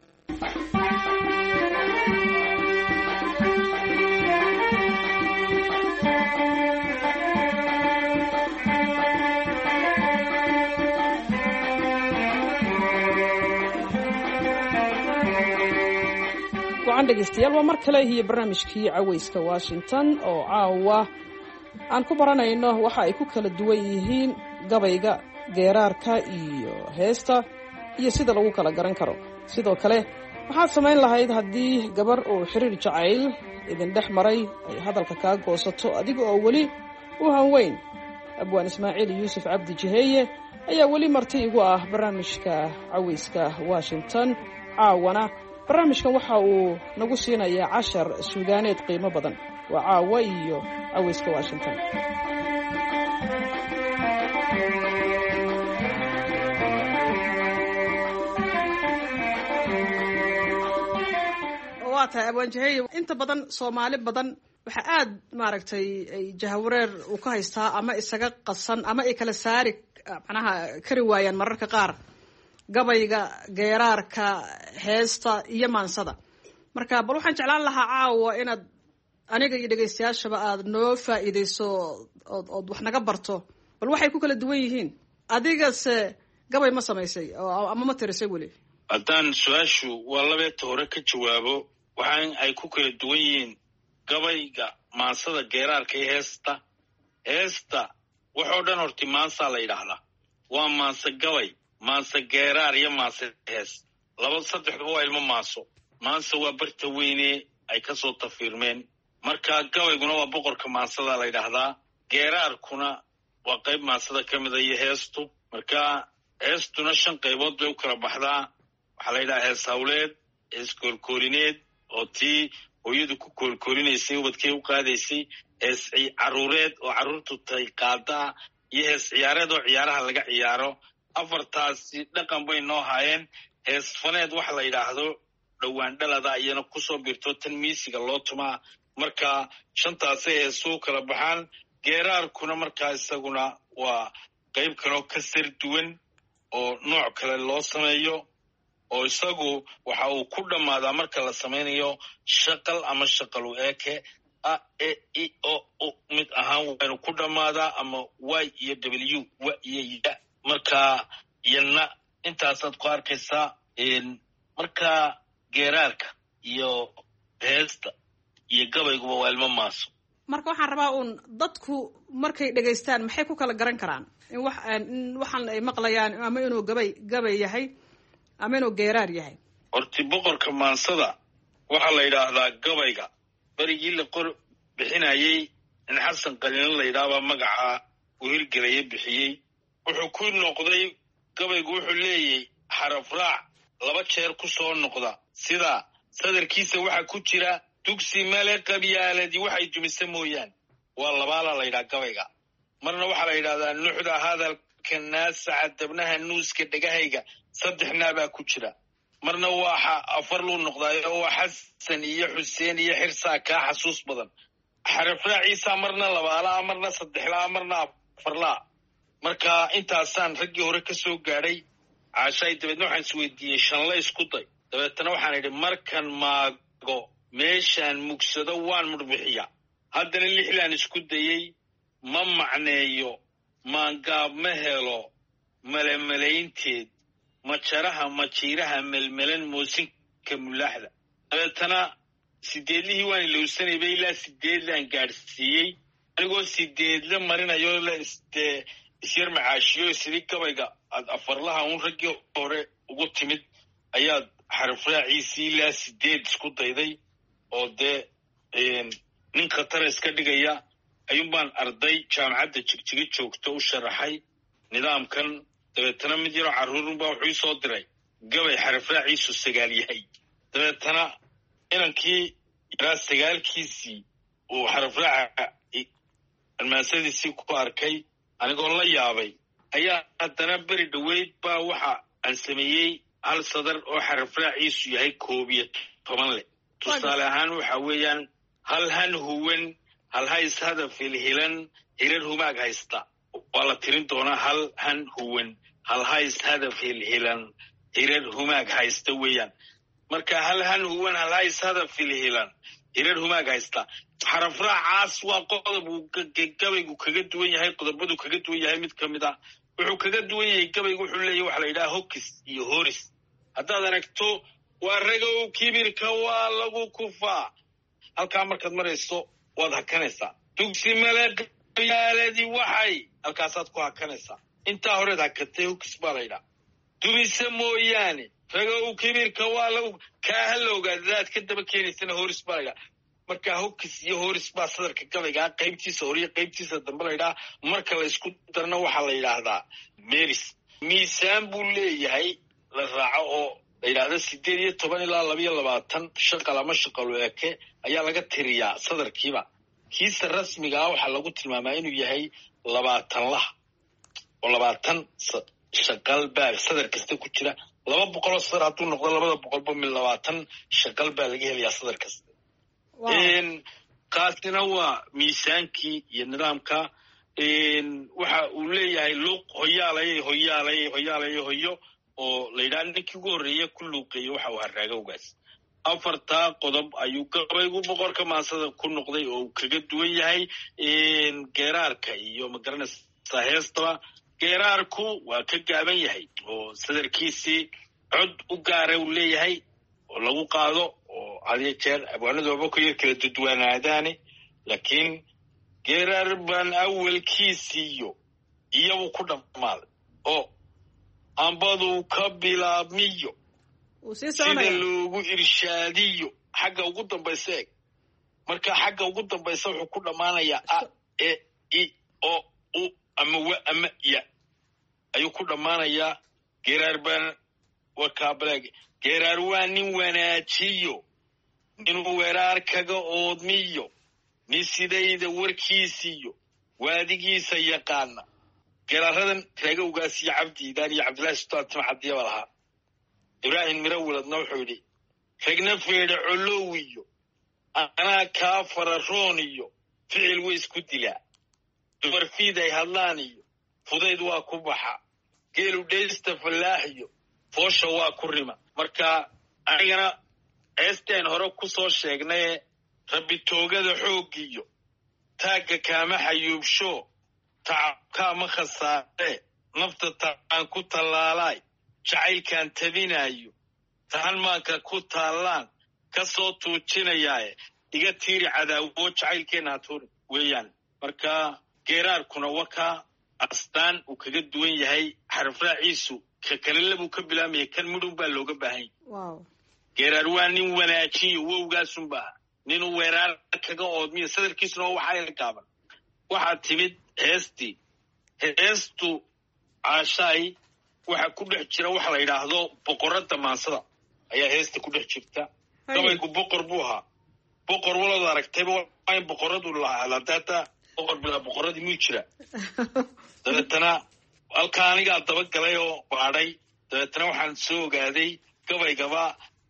dhegeystayaal waa mar kale iyo barnaamijkii cawayska Washington oo caawa aan ku baranayno waxa ay ku kala duwan yihiin gabayga, geeraarka iyo heesta iyo sida lagu kala garan karo. sidoo kale waxaad samayn lahayd haddii gabar oo xiriir jacayl idin dhex maray ay hadalka kaa goosato adiga oo weli u hanweyn. abwaan Ismaaciil Yuusuf Cabdi Jiheeye ayaa weli marti igu ah barnaamijka cawayska Washington. caawana barnaamijkan waxa uu nagu siinayaa 10 suugaaneed qiimo badan. waa caawa iyo cawayska Washington. waa tahay abwaan Jiheeye, inta badan Soomaali badan waxa aad maaragtay ay jahawareer u ka haystaa ama isaga qasan ama ay kala saari macnaha kari waayaan mararka qaar gabayga, geeraarka, heesta iyo maansada. marka bal waxaan jeclaan lahaa caawa inaad aniga iyo dhegaystayaashaba aad noo faa'iideyso ood wax naga barto. bal waxay ku kala duwan yihiin. adigase gabay ma samaysay ama ma tirisay weli? haddaan su-aashu waa labeeta hore ka jawaabo, waxaan ay ku kala duwan yihiin gabayga, maansada, geeraarka iyo heesta. heesta waxoo dhan horti maansaa la yidhaahdaa. waa maanse gabay, maanse geeraar iyo maanse hees. saddexduba waa ilmo maanso. maanse waa barta weyne ay kasoo tafiirmeen. marka gabayguna waa boqorka maansada la yidhaahdaa, geeraarkuna waa qayb maansada ka mida iyo heestu. marka heestuna 5 qaybood bay u kala baxdaa. waxaa la yidhaha hees hawleed, hees koolkoolineed oo tii hooyadu ku koolkoolinaysay ubadkay u qaadaysay, hees caruureed oo carruurtu tay qaadaa, iyo hees ciyaareed oo ciyaaraha laga ciyaaro. 4taasi dhaqan bay noo haayeen. hees faneed waxa la yidhaahdo dhowaan dhalada iyana kusoo birto tan miisiga loo tumaa. marka 5taasay heesuu kala baxaan. geeraarkuna markaa isaguna waa qayb kaloo ka sar duwan oo nooc kale loo sameeyo, oo isagu waxa uu ku dhammaadaa marka la samaynayo shaqal ama shaqalu eeke a e i o mid ahaan waynu ku dhammaadaa, ama y iyo w wa iyo ya. marka iyana intaasaad ku arkaysaa. marka geeraarka iyo heesta iyo gabayguba waa ilmo maaso. marka waxaan rabaa uun dadku markay dhegaystaan maxay ku kala garan karaan in waxaan ay maqlayaan ama inuu gabay yahay ama inuu geeraar yahay? horti boqorka maansada waxaa la yidhaahdaa gabayga. berigii la qor bixinayey in xasan qaliin la yidhaahbaa magaca uu hirgelaya bixiyey. wuxuu ku noqday gabaygu wuxuu leeyahay xaraf raac 2 jeer ku soo noqda. sida sadarkiisa waxaa ku jira dugsi male qabyaaladii waxay dumisa mooyaan. waa labaala la yidhaha gabayga. marna waxaa la yidhahdaa nuuxda hadalka naasaca dabnaha nuuska dhegahayga 3 naabaa ku jira. marna waa 4 luu noqdaayo waa xasan iyo xuseen iyo xirsaa kaa xasuus badan. xaraf raaciisa marna 2 marna 3 marna 4. marka intaasaan raggii hore ka soo gaadhay. caashay dabeedna waxaan isweydiiyey 5 isku day. dabeetana waxaan idhi markan maago meeshaan mugsado waan mudhbixiya. haddana 6 isku dayey ma macneeyo, maangaab ma helo malemalaynteed, majaraha majiiraha melmelan moosinka mulaaxda. dabeetana 8 waan ilowsanayba ilaa 8 gaadhsiiyey, anigoo 8 marinayo isyar macaashiyo sidii gabayga aad 4laha un raggii hore ugu timid ayaad xaraf raaciisii ilaa 8 isku dayday. oo dee nin khatara iska dhigaya ayuunbaan arday jaamacadda jigjiga joogto u sharaxay nidaamkan. dabeetana mid yaroo carruurunbaa wuxuu ii soo diray gabay xaraf raaciisu 9 yahay. dabeetana inankii yaraa 9kiisii uu xaraf raaca almaasadiisii ku arkay anigoo la yaabay, ayaa haddana beri dhoweyd baa waxa aan sameeyey 1 sadar oo xaraf raaciisu yahay 11 leh. tusaale ahaan waxa weeyaan hal han huwan, hal hays hadafil hilan, hirar humaag haysta. waa la tirin doonaa hal han huwan, hal hays hadafil hilan, hirar humaag haysta weeyaan. marka hal han huwan, hal hays hadafil hilan, hirar humaag haysta. xaraf raacaas waa qodob uu gabaygu kaga duwan yahay, qodobadu kaga duwan yahay. mid ka mid ah wuxuu kaga duwan yahay gabaygu wuxuu leeyahay waxa la yidhaha hokis iyo horis. haddaad aragto waa ragow kibirka waa lagu kufaa, halkaa markaad marayso waad hakanaysaa. dugsi male qabyaaladii waxay, halkaasaad ku hakanaysaa. intaa horeed hakatay hokis baa la yidhaha. dumise mooyaane ragow kibirka waa lagu kaa hala ogaadadaad ka daba keenaysana horis baa la yidhaha. marka hokis iyo horis baa sadarka gabaygaa qaybtiisa hore iyo qaybtiisa dambe la yidhaha. marka la isku darna waxaa la yidhaahdaa meris. miisaan buu leeyahay la raaco oo la yidhaahda 18 ilaa 22 shaqal ama shaqalu eke ayaa laga tiriyaa sadarkiiba. kiisa rasmiga ah waxaa lagu tilmaamaa inuu yahay 20 lah oo 20 shaqal baa sadar kasta ku jira. 200 sadar hadduu noqdo 200 min 20 shaqal baa laga helayaa sadar kasta. kaasina waa miisaankii iyo nidaamka. waxa uu leeyahay luuq hoyo oo la yidhaha ninkii ugu horreeya ku luuqeeya waxa uu haraagowgaas. 4 qodob ayuu gabaygu boqorka maansada ku noqday oo uu kaga duwan yahay geeraarka iyo magaranaysaa heestaba. geeraarku waa ka gaaban yahay oo sadarkiisii cod u gaara uu leeyahay oo lagu qaado, oo hadiyo jeer abwaanadooba ku yar kala duduwaanaadaane. laakiin geeraar baan awalkiisiiyo iyabuu ku dhammaaday oo ambaduu ka bilaabmiyo sida loogu irshaadiyo xagga ugu dambaysa eeg marka xagga ugu dambaysa wuxuu ku dhammaanayaa a e i o u ama wa ama ya ayuu ku dhammaanayaa geeraar baan wakaabaleeg geeraar waa nin wanaajiyo inuu weeraar kaga oodmiyo nin sidayda warkiisiyo waadigiisa yaqaana geeraaradan reegowgaas iyo cabdiidaan iyo cabdillahi sultaan timcadiyaba lahaa ibraahim miro wiladna wuxuu yidhi regna feedha colowiyo anaa kaa fararoon iyo ficil way isku dilaa dumar fiid ay hadlaan iyo fudayd waa ku baxa geelu dhaysta fallaax iyo foosha waa ku rima marka anigana heestaan hore ku soo sheegnaye rabbi toogada xooggiyo taagga kaama xayuubsho tacabkaama khasaare nafta taan ku tallaalaay jacaylkaan tabinaayo tahanmaanka ku taallaan ka soo tuujinayaaye iga tiiri cadaawo jacaylkeenna hatuuri weeyaan marka geeraarkuna wakaa astaan uu kaga duwan yahay xarafraaciisu ka kale labuu ka bilaamaya kan midhun baa looga baahan yahay geeraar waa nin wanaajiyo wowgaasunbaa ninuu weeraar kaga oodmiyo sadarkiisuna waa waxaa gaaban waxaa timid heestii heestu caashaay waxaa ku dhex jira waxa la yidhaahdo boqorada maansada ayaa heesta ku dhex jirta gabaygu boqor buu ahaa boqor walood aragtayba waa in boqoradu lahaa data boqor bilaa boqoradii muu jira dabeetana halkaa anigaa dabagalay oo baadhay dabeetana waxaan soo ogaaday gabaygaba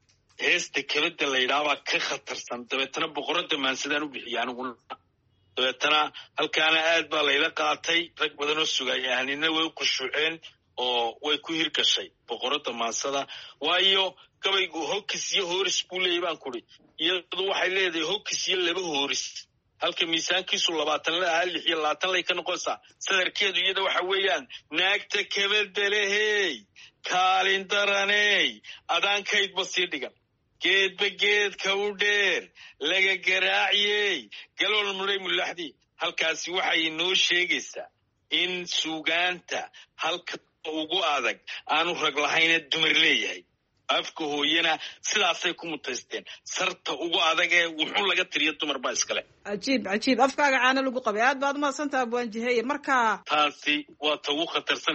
heesta kabada la yidhaahbaa ka khatarsan dabeetana boqorada maansadaan u bixiya aniguna dabeetana halkaana aad baa layla qaatay rag badan oo sugaya ahnina way u qushuuceen oo way ku hirgashay boqorada maansada waayo gabaygu hokis iyo hooris buu leeyay baan kuri iyadu waxay leedahay hokis iyo laba hooris halka miisaankiisu 20 lahaa 26 lay ka noqonaysaa sadarkeedu iyada waxa weeyaan naagta kabadalehey kaalin daraney adaankaydba sii dhigan geedba geedka u dheer laga garaaciyey galool muray mulaxdii halkaasi waxay inoo sheegaysaa in suugaanta halka ugu adag aanu rag lahayna dumar leeyahay afka hooyana sidaasay ku mutaysteen sarta ugu adag ee wuxuu laga tiriyo dumar baa iskale cajiib afkaaga caana lagu qabay aad baad umahadsantaha abwaanjiheye marka taasi waa ta ugu khatarsan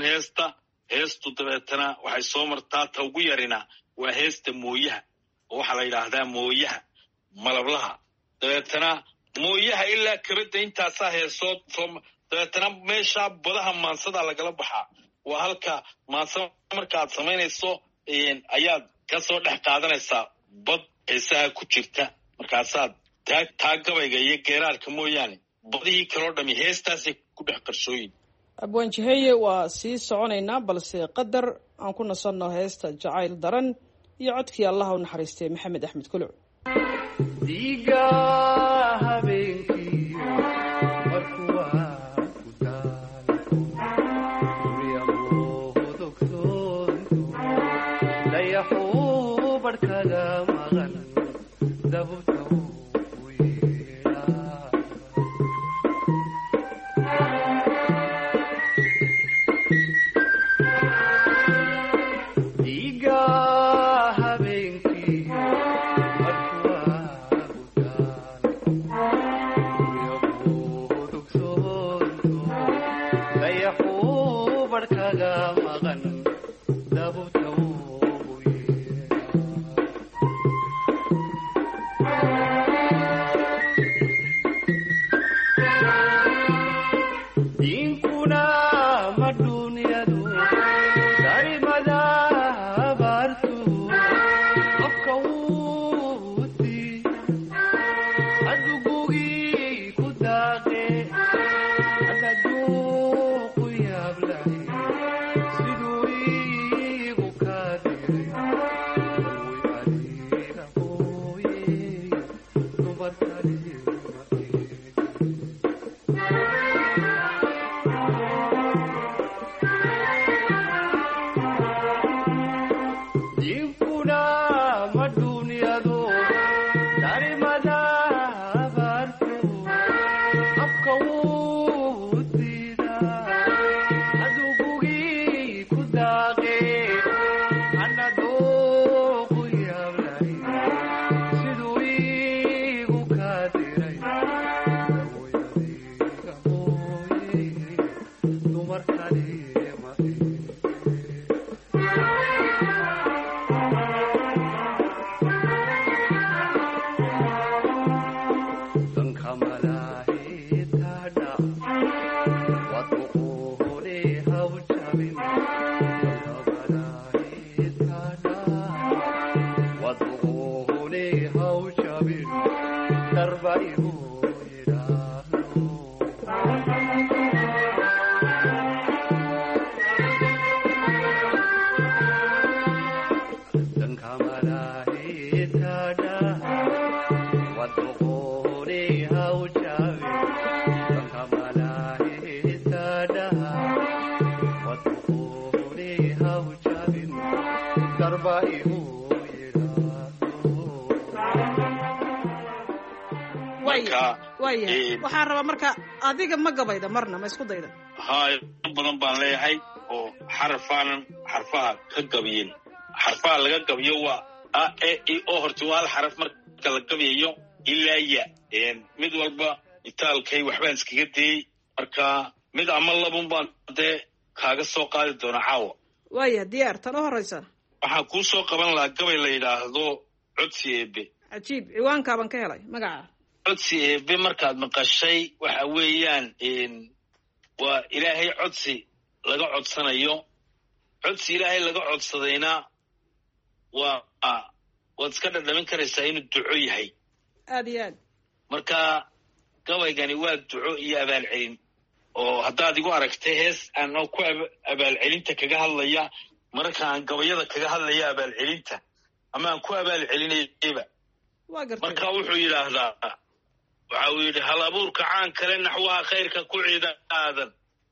heestu dabeetana waxay soo martaa ta ugu yarina waa heesta mooyaha oo waxaa la yidhaahdaa mooyaha malablaha dabeetana mooyaha ilaa kabada intaasaa heesood dabeetana meeshaa badaha maansada lagala baxaa waa halka maansada markaaad samaynayso ayaad ka soo dhex qaadanaysaa bad heesaha ku jirta markaasaad taa gabayga iyo geeraarka mooyaane badihii kaloo dhami heestaasay ku dhex qarshooyin abwaanjiheye waa sii soconaynaa balse qadar aan ku nasanno heesta jacayl daran iyo codkii allaha u naxariistay maxamed axmed kuluc diiga habeenkii markuwaa ku daalayahoodogsoonto dayaxuu barhkaga maqan dabubta u yeedhaa diiga habeenkii barhkaga maqan dabubta u diinkuna ma duunyadu darimada baartu qofka wuuti adugugii ku daaqe adaduuqu yaablahay siduu iigu kaa diray way adiga hooye dumarkaliima diinkuna ma duunyadu darimada baartu afka wuu diidaa adugugii ku daaqe anaduuqu yaablahay siduu darba igu waxaan rabaa marka adiga ma gabayda marna ma isku dayda haay badan baan leeyahay oo xarfaha ka gabiyin xarfaha laga gabiyo waa a e i o horta waa hal xaraf marka la gabiyayo ilaa ya mid walba itaalkay waxbaan iskaga dayey marka mid ama labun baan dee kaaga soo qaadi doona caawa waaya diyaar tan u horeysa waxaan kuu soo qaban lahaa gabay la yidhaahdo codsi eebe cajiib ciwaankaaban ka helay magaca codsi eebe markaad maqashay waxa weeyaan waa ilaahay codsi laga codsanayo codsi ilaahay laga codsadayna waad iska dhadhamin karaysaa inuu duco yahay aad iyo aad marka gabaygani waa duco iyo abaalcelin oo haddaad igu aragtay hees aanoo ku abaalcelinta kaga hadlaya marka aan gabayada kaga hadlaya abaalcelinta ama aan ku abaalcelinayaba marka wuxuu yidhaahdaa waxa uu yidhi hal abuurka caan kale naxwaha khayrka ku ciida aadan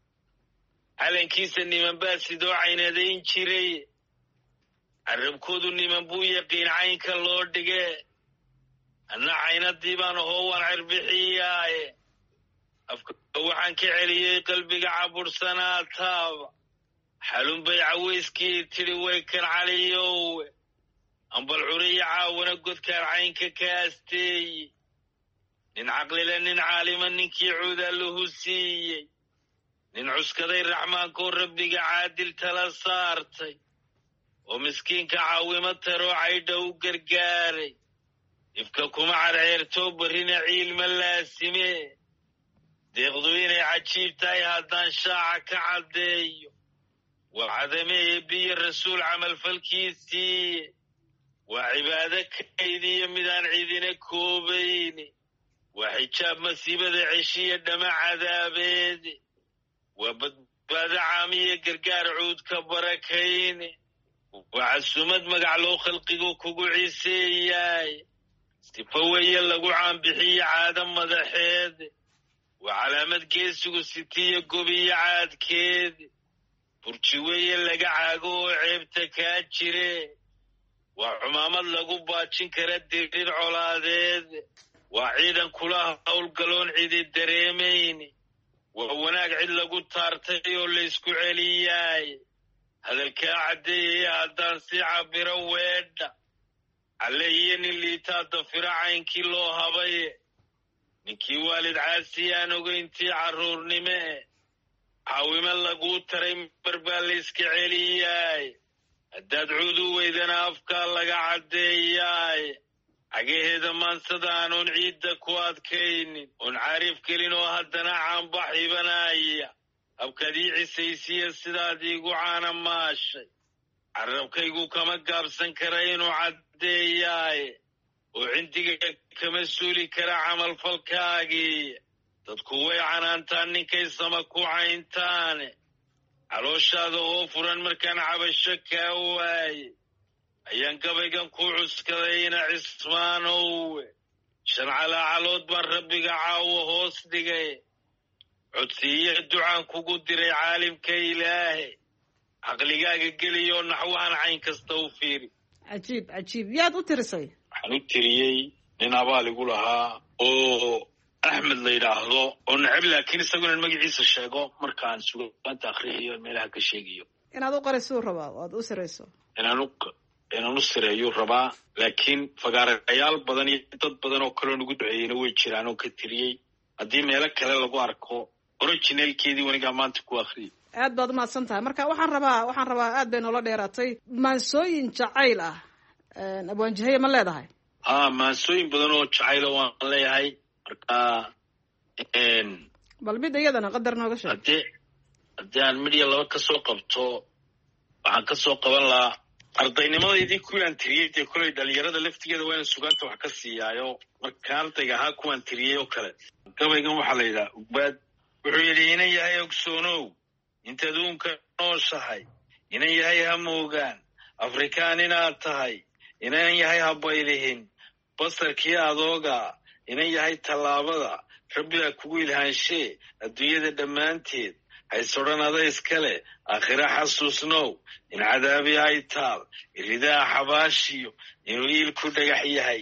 calankiisa niman baa sidoo caynadayn jiray carabkoodu niman buu yaqiin caynka loo dhige anna caynadii baan ahoo waan cirbixiyaaye afka waxaan ka celiyey qalbiga cabursanaa taaba xalun bay cawayskii tidhi way kan caliyowe ambal curiya caawana godkaan caynka ka asteeye nin caqlile nin caalima ninkii cuudaa lahu siiyey nin cuskaday raxmaankoo rabbiga caadil tala saartay oo miskiinka caawimo taroo caydha u gargaaray ifka kuma carceertoo barrina ciilma laasime deeqdu inay cajiib tahay haddaan shaaca ka caddeeyo waa cadame eebbiyo rasuul camalfalkiisiiye waa cibaado kaydiyo midaan cidina koobayne waa xijaab masiibada ceshiya dhama cadaabeede waa badbaado caamiya gargaar cuudka barakayne waa casumad magac loo khalqigu kugu ciseeyaay sifa weeye lagu caanbixiyo caado madaxeede waa calaamad geesigu sitiyo gobiyo caadkeede burji weeye laga caago oo ceebta kaa jire waa cumaamad lagu baajin kara dirir colaadeede waa ciidan kula howlgaloon cidi dareemayne waa wanaag cid lagu taartay oo laysku celiyaay hadalkaa caddeeyaya haddaan si cabiro weedha alle iyo nin liitaa dafiro caynkii loo habaye ninkii waalid caasi aan ogayntii carruurnime caawimo laguu taray mar baa layska celiyaay haddaad cuudu weydana afkaa laga caddeeyaay cagaheeda maansada aanoon ciidda ku adkaynin oon caarif gelin oo haddana caanbaxibanaya habkaad ii cisaysiya sidaad iigu caana maashay carabkaygu kama gaabsan kara inuu caddeeyaaye oo cindiga kama suuli kara camalfalkaagii dadku way canaantaan ninkay sama ku cayntaane calooshaada oo furan markaan cabasho kaa waaye ayaan gabaygan ku cuskadayna cismaanowe shan calaacalood baan rabbiga caawo hoos dhigay codsiiyo ducaan kugu diray caalimka ilaahe caqligaaga geliyoo naxwahan cayn kasta u fiiri cajiib cajiib yaad u tirisay waxaan u tiriyey nin abaal igu lahaa oo axmed la yidhaahdo oo necab laakiin isagunan magaciisa sheego markaan sugaanta akhriyayo meelaha ka sheegayo inaad u qarisuu rabaa o aad u sirayso inaan u sireeyuu rabaa laakiin fagaarayaal badan iyo dad badan oo kaloo nagu duceeyeyna way jiraan oo ka tiriyey haddii meelo kale lagu arko originalkeedii wanigaa maanta ku akhriyay aad baad umahadsan tahay marka waxaan rabaa aad bay noola dheeraatay maansooyin jacayl ah abwaanjaheye ma leedahay maansooyin badan oo jacayla waan leeyahay marka bal mid iyadana qadar nooga sheeg haddii aan midya laba ka soo qabto waxaan ka soo qaban lahaa ardaynimadaydii kuwaan tiriyey dee kolay dhalinyarada laftigeeda waa ina sugaanta wax ka siiyaayo marka ardayga ahaa kuwaan tiriyey oo kale gabaygan waxaa la yidhaha ugbaad wuxuu yidhi inan yahay ogsoonow intaad uunka nooshahay inan yahay ha moogaan afrikaan inaad tahay inan yahay ha baylihin basarkii adooga inan yahay tallaabada rabbigaa kugu ilhaanshee adduunyada dhammaanteed haysodhan ada iskale aakhira xasuusnow in cadaabi ay taal iridaha xabaashiyo inuu iilku dhagax yahay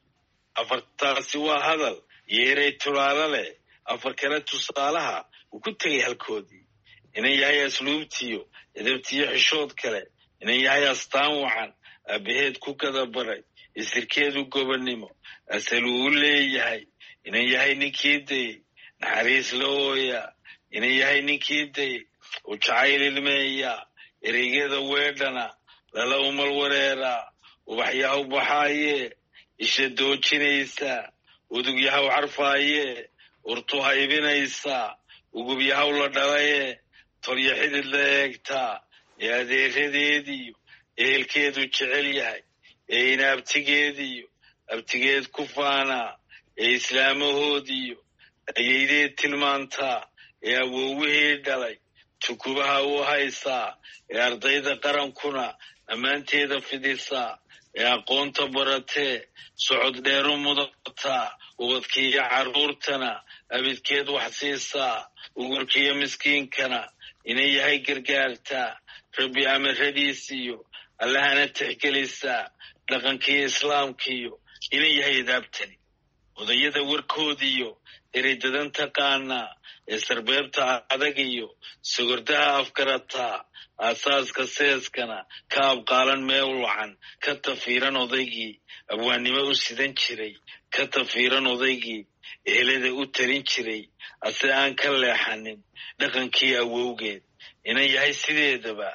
afartaasi waa hadal iyo erey tulaalo leh afar kale tusaalaha uu ku tegay halkoodii inan yahay asluubtiyo edabtiyo xishood kale inan yahay astaan wacan aabaheed ku gadabaray isirkeedu gobonnimo asal uu u leeyahay inan yahay ninkii dayey naxariis la ooyaa inan yahay ninkii dayey u jacayl ilmeeyaa ereygeeda weedhana lala umal wareeraa ubaxyahaw baxaayee isha doojinaysaa udugyahaw carfaayee urtu haybinaysaa ugubyahaw la dhalayee tolyo xidid la eegtaa ee adeeradeediyo ehelkeedu jecel yahay ee inaabtigeediyo abtigeed ku faanaa ee islaamahoodiyo ayaydeed tilmaantaa ee awowihii dhalay tukubaha u haysaa ee ardayda qarankuna ammaanteeda fidisaa ee aqoonta baratee socod dheeru mudataa ubadkiiyo carruurtana abidkeed wax siisaa ugurkiiyo miskiinkana inan yahay gargaartaa rabbi amaradiisiyo allahana tixgelisaa dhaqankiiyo islaamkiiyo inan yahay adaabtani odayada warkoodiyo ereydadan taqaanaa ee sarbeebta adag iyo sogordaha afgarataa aasaaska seeskana ka abqaalan meel wacan ka tafiiran odaygii abwaannimo u sidan jiray ka tafiiran odaygii ehelada u tarin jiray ase aan ka leexanin dhaqankii awowgeed inan yahay sideedaba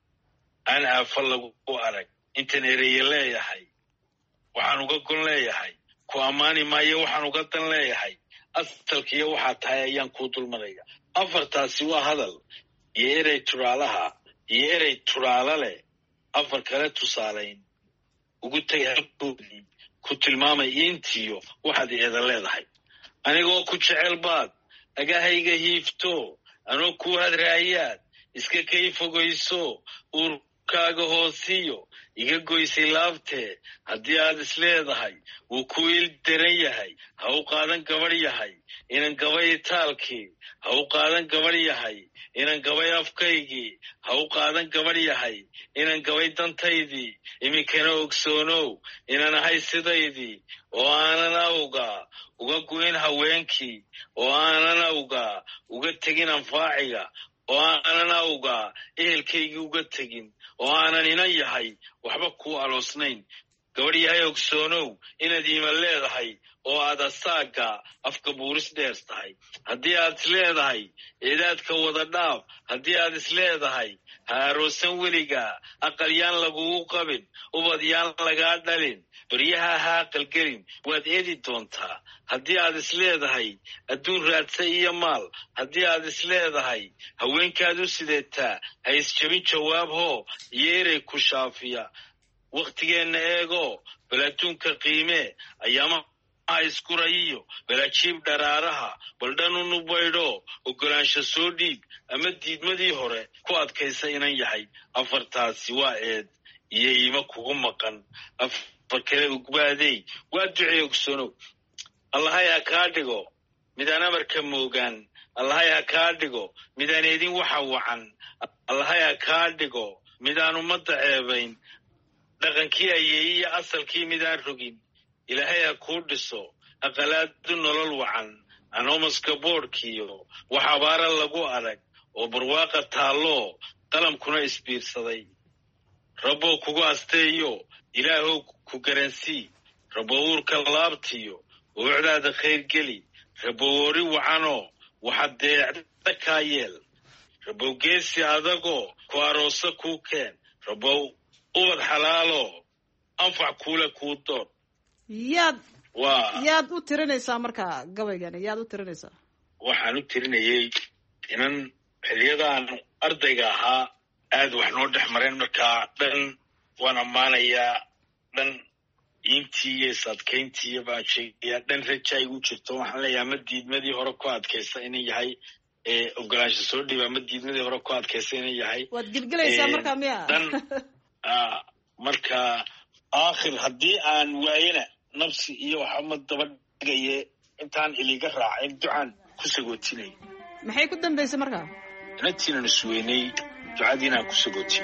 aan aafa lagu arag intan ereye leeyahay waxaan uga gon leeyahay ku ammaani maayo waxaan uga dan leeyahay asalkiiyo waxaa tahay ayaan kuu dulmaraya afartaasi waa hadal iyo erey turaalaha iyo erey turaalo leh afar kale tusaalayn ugu tegay halkoodii ku tilmaamay intiyo waxaad eeda leedahay anigoo ku jecel baad agahayga hiifto anoo kuu hadraayaad iska kay fogayso uurkaaga hoosiyo iga goysay laabtee haddii aad is leedahay wuu ku il daran yahay ha u qaadan gabadh yahay inan gabay itaalkii ha u qaadan gabadh yahay inan gabay afkaygii ha u qaadan gabadh yahay inan gabay dantaydii iminkana ogsoonow inan ahay sidaydii oo aanan awgaa uga goyn haweenkii oo aanan awgaa uga tegin anfaaciga oo aanan awgaa ehelkaygii uga tegin oo aanan inan yahay waxba kuu aloosnayn gabadh yahay ogsoonow inaad iiman leedahay oo aad asaaga afka buuris dheer tahay haddii aad is leedahay eedaadka wada dhaaf haddii aad is leedahay ha aroosan weligaa aqal yaan lagugu qabin ubad yaan lagaa dhalin baryaha ha aqalgelin waad eedi doontaa haddii aad is leedahay adduun raadsa iyo maal haddii aad is leedahay haweenkaad u sideetaa ha isjabin jawaab hoo iyo erey ku shaafiya wakhtigeenna eegoo bal adduunka qiimee ayaamaha iskurayiyo bal ajiib dharaaraha bal dhan u nubaydho oggolaansho soo dhiib ama diidmadii hore ku adkaysa inan yahay afartaasi waa eed iyo iima kugu maqan afar kale ugbaadey waa ducee ogsoonow allahay ha kaa dhigo midaan amarka moogaan allahay ha kaa dhigo midaan eedin waxa wacan allahay ha kaa dhigo midaan ummadda ceebayn dhaqankii ayeeyiyo asalkii midaan rogin ilaahay ha kuu dhiso aqalaadu nolol wacan anomaska boodhkiyo wax abaara lagu arag oo barwaaqa taalloo qalamkuna isbiirsaday rabbow kugu asteeyo ilaahow ku garansii rabbow uurka laabtiyo ubuucdaada khayr geli rabbow ori wacanoo waxaad deecda kaa yeel rabbow geesi adagoo ku aroosa kuu keen rabbow ubad xalaaloo anfac kuule kuu doon yaad u tirinaysaa markaa gabaygani yaad u tirinaysaa waxaan u tirinayay inan xiliyadaan ardayga ahaa aad wax noo dhex mareen markaa dhan waan ammaanayaa dhan intii iyo sadkayntii baa sheegaya dhan raja ay u jirto waxaan leeyahay ma diidmadii hore ku adkaysta inay yahay ogolaansho soo dhiibaa ma diidmadii hore ku adkaysta inay yahay waad gilgilaysaa markaa miya dhan marka aakhir haddii aan waayana nafsi iyo waxama daba dhigaye intaan iliga raacin ducaan ku sagootinay maxay ku dambaysay markaa inantiinan isweynay ducadiinaan ku sagootin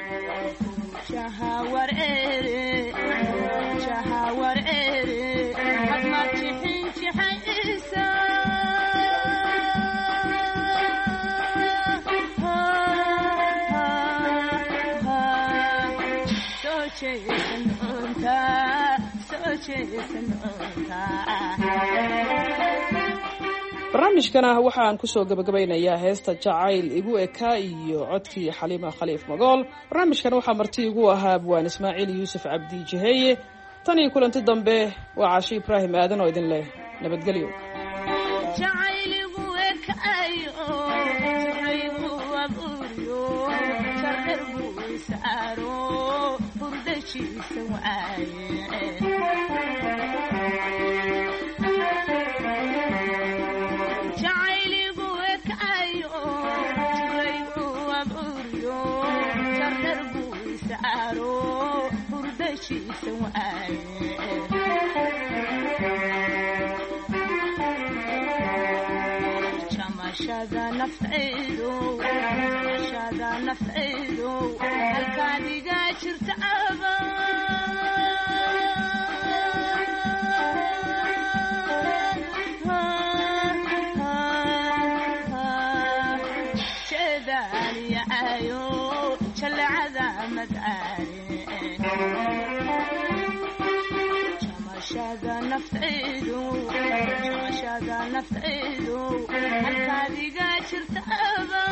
barnaamijkana waxaan kusoo gabagabaynayaa heesta jacayl igu eka iyo codkii xaliima khaliif magool barnaamijkan waxaa marti igu ahaa abwaan ismaaciil yuusuf cabdi jiheeye tan iyo kulanti dambe waa Caashi Ibraahim Aadan oo idin leh nabadgelyo شذا نفعيدو الكادي قاشر تعبا شذاني عايو شل عذامت عاري شذا نفعيدو الكادي قاشر تعبا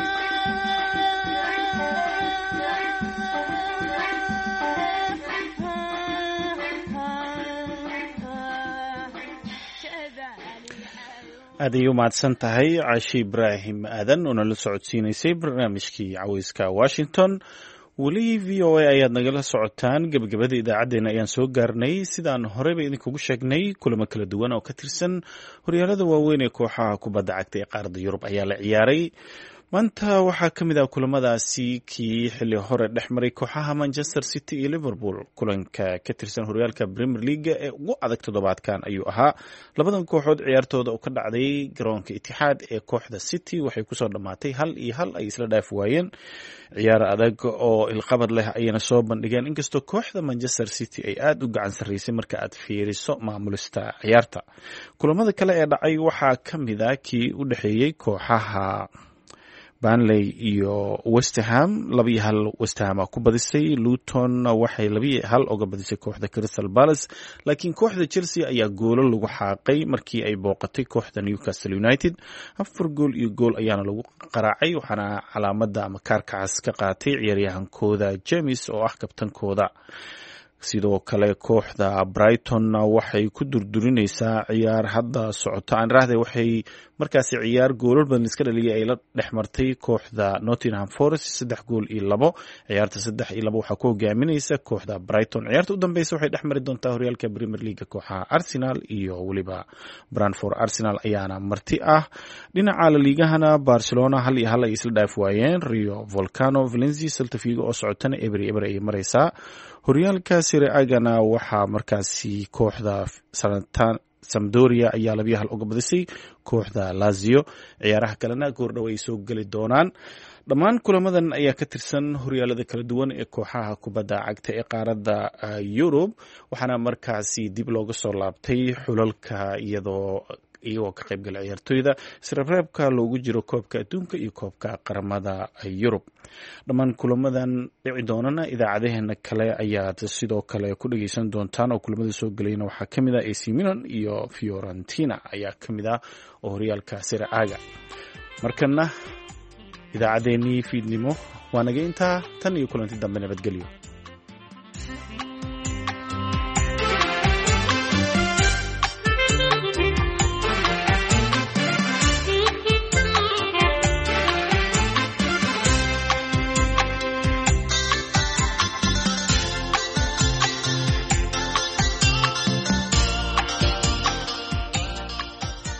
aad ay u mahadsan tahay Caashi Ibraahim Aadan oo nala socodsiinaysay barnaamijkii Cawayska Washington weli VOA ayaad nagala socotaan gabagabada idaacadeena ayaan soo gaarnay sidaan horeyba idinkugu sheegnay kulamo kala duwan oo ka tirsan horyaalada waaweyn ee kooxaha kubadda cagta ee qaaradda Yurub ayaa la ciyaaray maanta waxaa ka mid ah kulamadaasi kii xilli hore dhex maray kooxaha Manchester City iyo Liverpool kulanka ka tirsan horyaalka Premier League ee ugu adag toddobaadkan ayuu ahaa labadan kooxood ciyaartooda oo ka dhacday garoonka Etihad ee kooxda City waxay ku soo dhamaatay 1-1 ay isla dhaaf waayeen ciyaar adag oo ilqabad leh ayana soo bandhigeen inkastoo kooxda Manchester City ay aad u gacan sareysay marka aad fiiriso maamulista ciyaarta kulamada kale ee dhacay waxaa ka mid ah kii u dhaxeeyay kooxaha Burnley iyo West Ham 2-1 West Ham ku badisay Luton waxay 2-1 uga badisay kooxda Crystal Palace laakiin kooxda Chelsea ayaa goolo lagu xaaqay markii ay booqatay kooxda Newcastle United 4 gool iyo gool ayaana lagu qaraacay waxaana calaamada ama kaarkaas ka qaatay ciyaaryahankooda James oo ah kabtankooda sidoo kale kooxda Brighton waxay ku durdurinaysaa ciyaar hadda socota aan raahday waxay markaasi ciyaar goolal badan iska dhaliyay ay la dhexmartay kooxda Nottingham Forest 3 gool iyo 2 ciyaarta 3 iyo 2 waxa ku hogaaminaysa kooxda Brighton ciyaarta u dambeysay waxay dhexmari doontaa horyaalka Premier League kooxaha Arsenal iyo waliba Brentford Arsenal ayaana marti ah dhinaca La Ligahana Barcelona 1-1 ay isla dhaaf waayeen Rayo Vallecano Valencia Celta Vigo oo socotana eber ay maraysaa horyaalka Serie A-gana waxaa markaasi kooxda Sampdoria ayaa 2-1 uga badisay kooxda Lazio ciyaaraha kalena goordhow ay soo gali doonaan dhammaan kulamadan ayaa ka tirsan horyaalada kala duwan ee kooxaha kubadda cagta ee qaaradda Yurub waxaana markaasi dib looga soo laabtay xulalka iyagoo ka qayb galay ciyaartooyda isreebreebka loogu jiro koobka adduunka iyo koobka qaramada Yurub dhammaan kulamadan dhici doonana idaacadaheena kale ayaad sidoo kale ku dhageysan doontaan oo kulamada soo galayna waxaa ka mid ah AC Milan iyo Fiorentina ayaa ka mid ah oo horyaalka Serie A-ga markana idaacadeennii fiidnimo waa naga intaa tan iyo kulanti dambe nabadgelyo